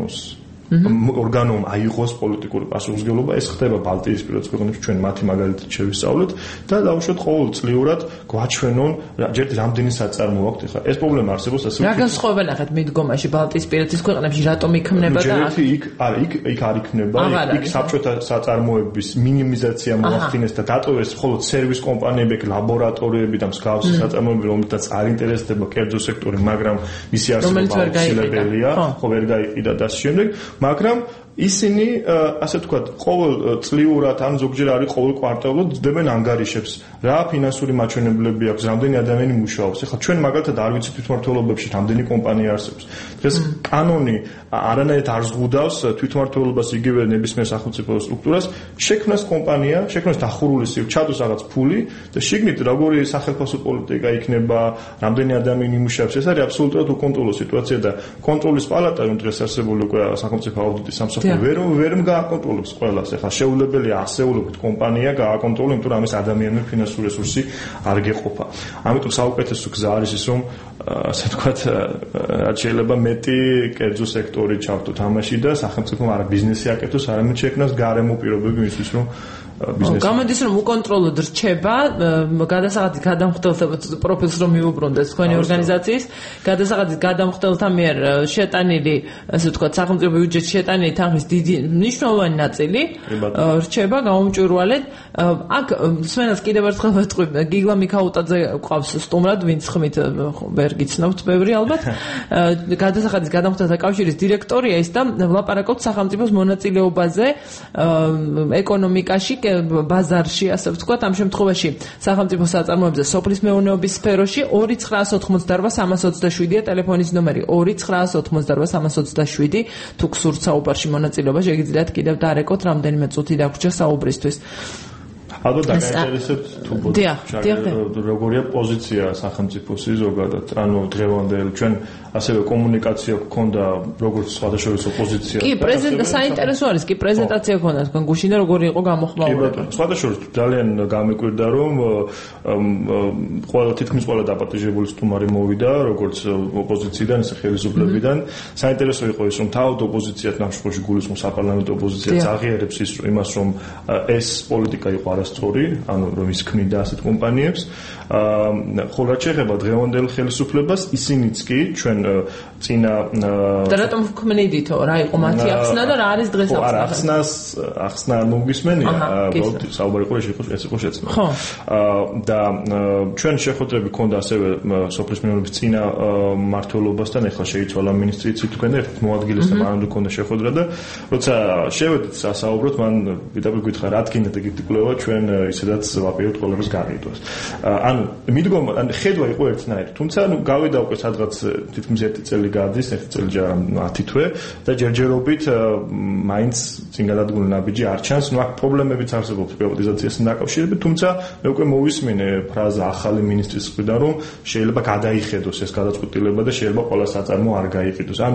ორგანომ აიღოს პოლიტიკური პასუხისმგებლობა. ეს ხდება ბალტიისპირეთის ქვეყნებში, ჩვენ მათი მაგალითად შევისწავლეთ და დავუშვათ ყოველწლიურად გვაჩვენონ რამდენი საწარმო აქვს. ეხლა ეს პრობლემა არსებობს ასე. რა განსხვავება ნახეთ მიდგომაში ბალტიისპირეთის ქვეყნებში რატომ იქნება და იქ არ იქნება, იქ საბჭოთა საწარმოების მინიმიზაცია მოახდინეს და დატოვეს მხოლოდ სერვის კომპანიები, ლაბორატორიები და მსგავსი საწარმოები, რომელთაც არ ინტერესდება კერძო სექტორი, მაგრამ მისი არსებობა აუცილებელია, ხო ვერ გაიყიდა და შემდეგ. მაგრამ ისინი ასე ვთქვათ ყოველ წლიურად ან ზოგჯერ არის ყოველ კვარტალად ძდებენ ანგარიშებს რა ფინანსური მაჩვენებლები აქვს რამდენი ადამიანი მუშაობს. ეხლა ჩვენ მაგალითად არ ვიცით თვითმმართველობებში რამდენი კომპანია არსებობს. დღეს კანონი არანაირად არ ზღუდავს თვითმმართველობას იგივე ნებისმიერ სახელმწიფო სტრუქტურას შექმნას კომპანია, შექმნას დახურული ჩადოს რაღაც ფული და შიგნით როგორი სახელმწიფო პოლიტიკა იქნება, რამდენი ადამიანი იმუშავებს, ეს არის აბსოლუტურად უკონტროლო სიტუაცია და კონტროლის პალატა რომ დღეს არსებული უკვე სახელმწიფო აუდიტის სამსახური ვერ გააკონტროლებს ყველას. ეხლა შეუძლებელია ასეულობით კომპანია გააკონტროლოს, იმიტომ რომ ამის ადამიანური ფინანსური რესურსი არ გეყოფა. ამიტომ საუკეთესო გზა არის ის, რომ ასე ვთქვათ, რაც შეიძლება მეტი კერძო სექტორი ჩავთოთ ამაში და სახელმწიფომ არა ბიზნესი აკეთოს, არამედ შექმნას გარემო პირობები მისთვის, რომ გამოდის რომ უკონტროლოდ რჩება გადასახადის გადამხდელთა პროფილს რომ მიუბრუნდეს თქვენი ორგანიზაციის გადასახადის გადამხდელთა მიერ შეტანილი ასე ვთქვათ სახელმწიფო ბიუჯეტში შეტანილი თანხის დიდი მნიშვნელოვანი ნაწილი რჩება გაუმჭვირვალედ. აქ სვენას კიდევ ერთხელ ვეთქვი, გიგლა მიქაუტაძე ყავს სტუმრად, ვინც ხმით ვერ გიცნობთ ბევრი ალბათ. გადასახადის გადამხდელთა კავშირის დირექტორია ის და ვლაპარაკობთ სახელმწიფოს მონაწილეობაზე ეკონომიკაში, ბაზარში, ასე ვთქვათ, ამ შემთხვევაში სახელმწიფო საწარმოებზე სოფლის მეურნეობის სფეროში 2988327-ია ტელეფონის ნომერი 2988327. თუ გსურთ საუბარში მონაწილეობა, შეგიძლიათ კიდევ დაარეკოთ რამდენიმე წუთი დაგვრჩა საუბრისთვის. ალბათ დაგაინტერესებთ თუ როგორია პოზიცია სახელმწიფოსი ზოგადად, ანუ დღევანდელ ჩვენ ასევე კომუნიკაცია გქონდა როგორც სხვადასხვა პოზიცია. კი, პრეზიდენტი საინტერესო არის, კი პრეზენტაცია გქონდა თქვენ გუშინ და როგორი იყო გამოხმაურება. სხვადასხვა ძალიან გამიკვირდა რომ თითქმის ყველა დაპატიჟებული სტუმარი მოვიდა, როგორც ოპოზიციიდან, ისე ხელისუფლებიდან. საინტერესო იყო ის, რომ თავად ოპოზიციაც ნახშობაში გულისხმობს საპარლამენტო ოპოზიციაც აღიარებს იმას, რომ ეს პოლიტიკა იყო არასწორი, ანუ რომ ის ქმნიდა ასეთ კომპანიებს. ხოლო რაც შეეხება დღევანდელ ხელისუფლებას, ისინიც კი ჩვენ წინა და რატომ ქმნიდითო, რა იყო მათი ახსნა და რა არის დღეს ახსნა? ახსნა მოგისმენია, საუბარი იყო ეს იყო შეცნო. და ჩვენ შეხვედრები გქონდა ასევე სოფლის მეურნეობის წინა მმართველობასთან, ეხლა შეიცვალა მინისტრიც თქვენ და ერთ მოადგილეს და მანამდე გქონდა შეხვედრა და როცა შევედით სასაუბროთ, მან ვიდაბი გითხრა რა თქინდა გიტკვლევა ჩვენ ისედაც ვაპირებთ ყველაფერს გაყიდვას. ანუ მიდგომა, ხედვა იყო ერთნაირი, თუმცა გავიდა უკვე სადღაც თითქმის 1 წელი გადის, 1 წელი არა 10 თვე და ჯერჯერობით მაინც წინ გადადგმული ნაბიჯი არ ჩანს. აქ პრობლემებიც არსებობს პრივატიზაციასთან დაკავშირებით, თუმცა მე უკვე მოვისმინე ფრაზა ახალი მინისტრის მხრიდან, რომ შეიძლება გადაიხედოს ეს გადაწყვეტილება და შეიძლება ყველა საწარმო არ გაიყიდოს. ანუ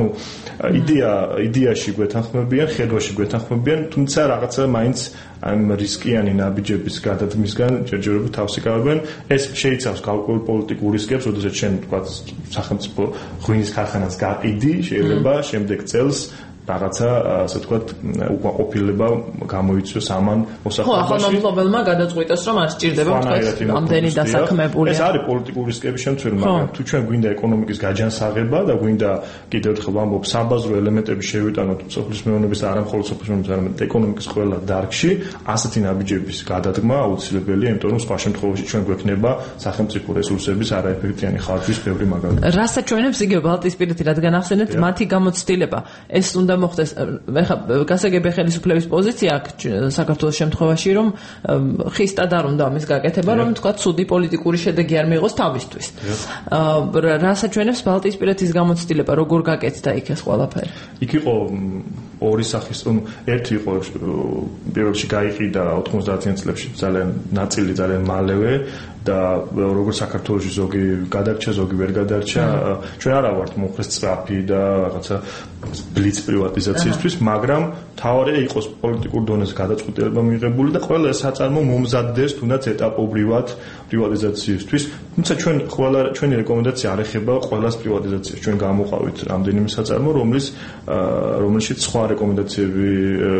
იდეაში გვეთანხმებიან, ხედვაში გვეთანხმებიან, თუმცა რაღაცა მაინც ამ რისკიანი ნაბიჯების გადადგმისგან ჯერჯერობით თავს იკავებენ. ეს შეიცავს გარკვეულ პოლიტიკურ რისკებს, როდესაც შენ თქვა სახელმწიფო ღვინის ქარხანას გაყიდი, შეიძლება შემდეგ წელს რაღაცა ასე ვთქვათ უკმაყოფილება გამოიწვიოს ამან მოსახლეობაში. ხო, ახალ მფლობელმა გადაწყვიტეს, რომ არ სჭირდება თქვათ ამდენი დასაქმებული. ეს არის პოლიტიკური რისკების შემცველი, მაგრამ თუ ჩვენ გვინდა ეკონომიკის გაჯანსაღება და გვინდა კიდევ ერთხელ ვამბობ საბაზრო ელემენტები შევიტანოთ სოფლის მეურნეობის და არა მხოლოდ სოფლის მეურნეობის, არამედ ეკონომიკის ყველა დარგში, ასეთი ნაბიჯების გადადგმა აუცილებელია, იმიტომ რომ სხვა შემთხვევაში ჩვენ გვექნება სახელმწიფო რესურსების არაეფექტიანი ხარჯვის ბევრი მაგალითი. რას აჩვენებს იგივე ბალტიისპირეთი, რადგან ახსენეთ მათი გამოცდილება. ეს უნდა მოხდეს, ეხლა გასაგები ხელისუფლების პოზიცია აქვს საქართველოს შემთხვევაში, რომ ხისტად არ უნდა ამის გაკეთება, რომ თქვა ცუდი პოლიტიკური შედეგი არ მიიღოს თავისთვის. რას აჩვენებს ბალტიისპირეთის გამოცდილება, როგორ გაკეთდა იქ ეს ყველაფერი? იქ იყო ორი სახის, ერთი იყო პირველში გაიყიდა 90-იან წლებში ძალიან ნაწილი ძალიან მალევე და როგორც საქართველოში ზოგი გადარჩა, ზოგი ვერ გადარჩა, ჩვენ არა ვართ მომხრეს სწრაფი და რაღაცა ბლიც პრივატიზაციისთვის, მაგრამ თავარი იყოს პოლიტიკურ დონეზე გადაწყვეტილება მიღებული და ყველა საწარმო მომზადდეს თუნდაც ეტაპობრივად პრივატიზაციისთვის. თუმცა ჩვენი რეკომენდაცია არ ეხება ყველას პრივატიზაციას. ჩვენ გამოყავით რამდენიმე საწარმო, რომელშიც სხვა რეკომენდაციები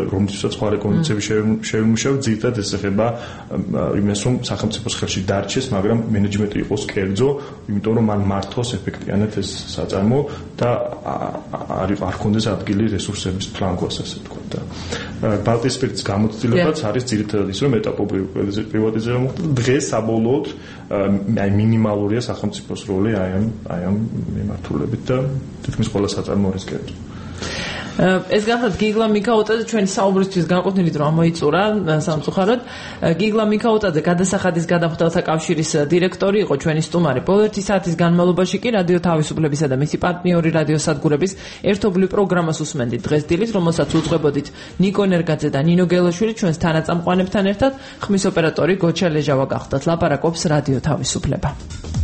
შევიმუშავებთ, ძირითადად ეს ეხება იმას, რომ სახელმწიფოს ხელში დარჩეს, მაგრამ მენეჯმენტი იყოს კერძო, იმიტომ რომ მან მართოს ეფექტიანად ეს საწარმო და არ ქონდეს ადგილი რესურსების ფლანგვას, ასე ვთქვათ. და ბალტიისპირეთის გამოცდილებაც არის ძირითადად ის, რომ ეტაპობრივი პრივატიზება მოხდა. დღეს საბოლოოდ მინიმალურია სახელმწიფოს როლი აი ამ მიმართულებით და თითქმის ყველა საწარმო არის კერძო. ეს გახლავთ გიგლა მიქაუტაძე, ჩვენი საუბრისთვის განკუთვნილ დრო ამოიწურა სამწუხაროდ. გიგლა მიქაუტაძე გადასახადის გადამხდელთა კავშირის დირექტორი იყო ჩვენი სტუმარი. ბოლო 1 საათის განმავლობაში კი რადიო თავისუფლებისა და მისი პარტნიორი რადიოსადგურების ერთობლივ პროგრამას უსმენდით დღეს დილით, რომელსაც უძღვებოდით ნიკო ნერგაძე და ნინო გელაშვილი, ჩვენს თანაწამყვანებთან ერთად. ხმის ოპერატორი გოჩა ლეჟავა გახდათ. ლაპარაკობს რადიო თავისუფლება.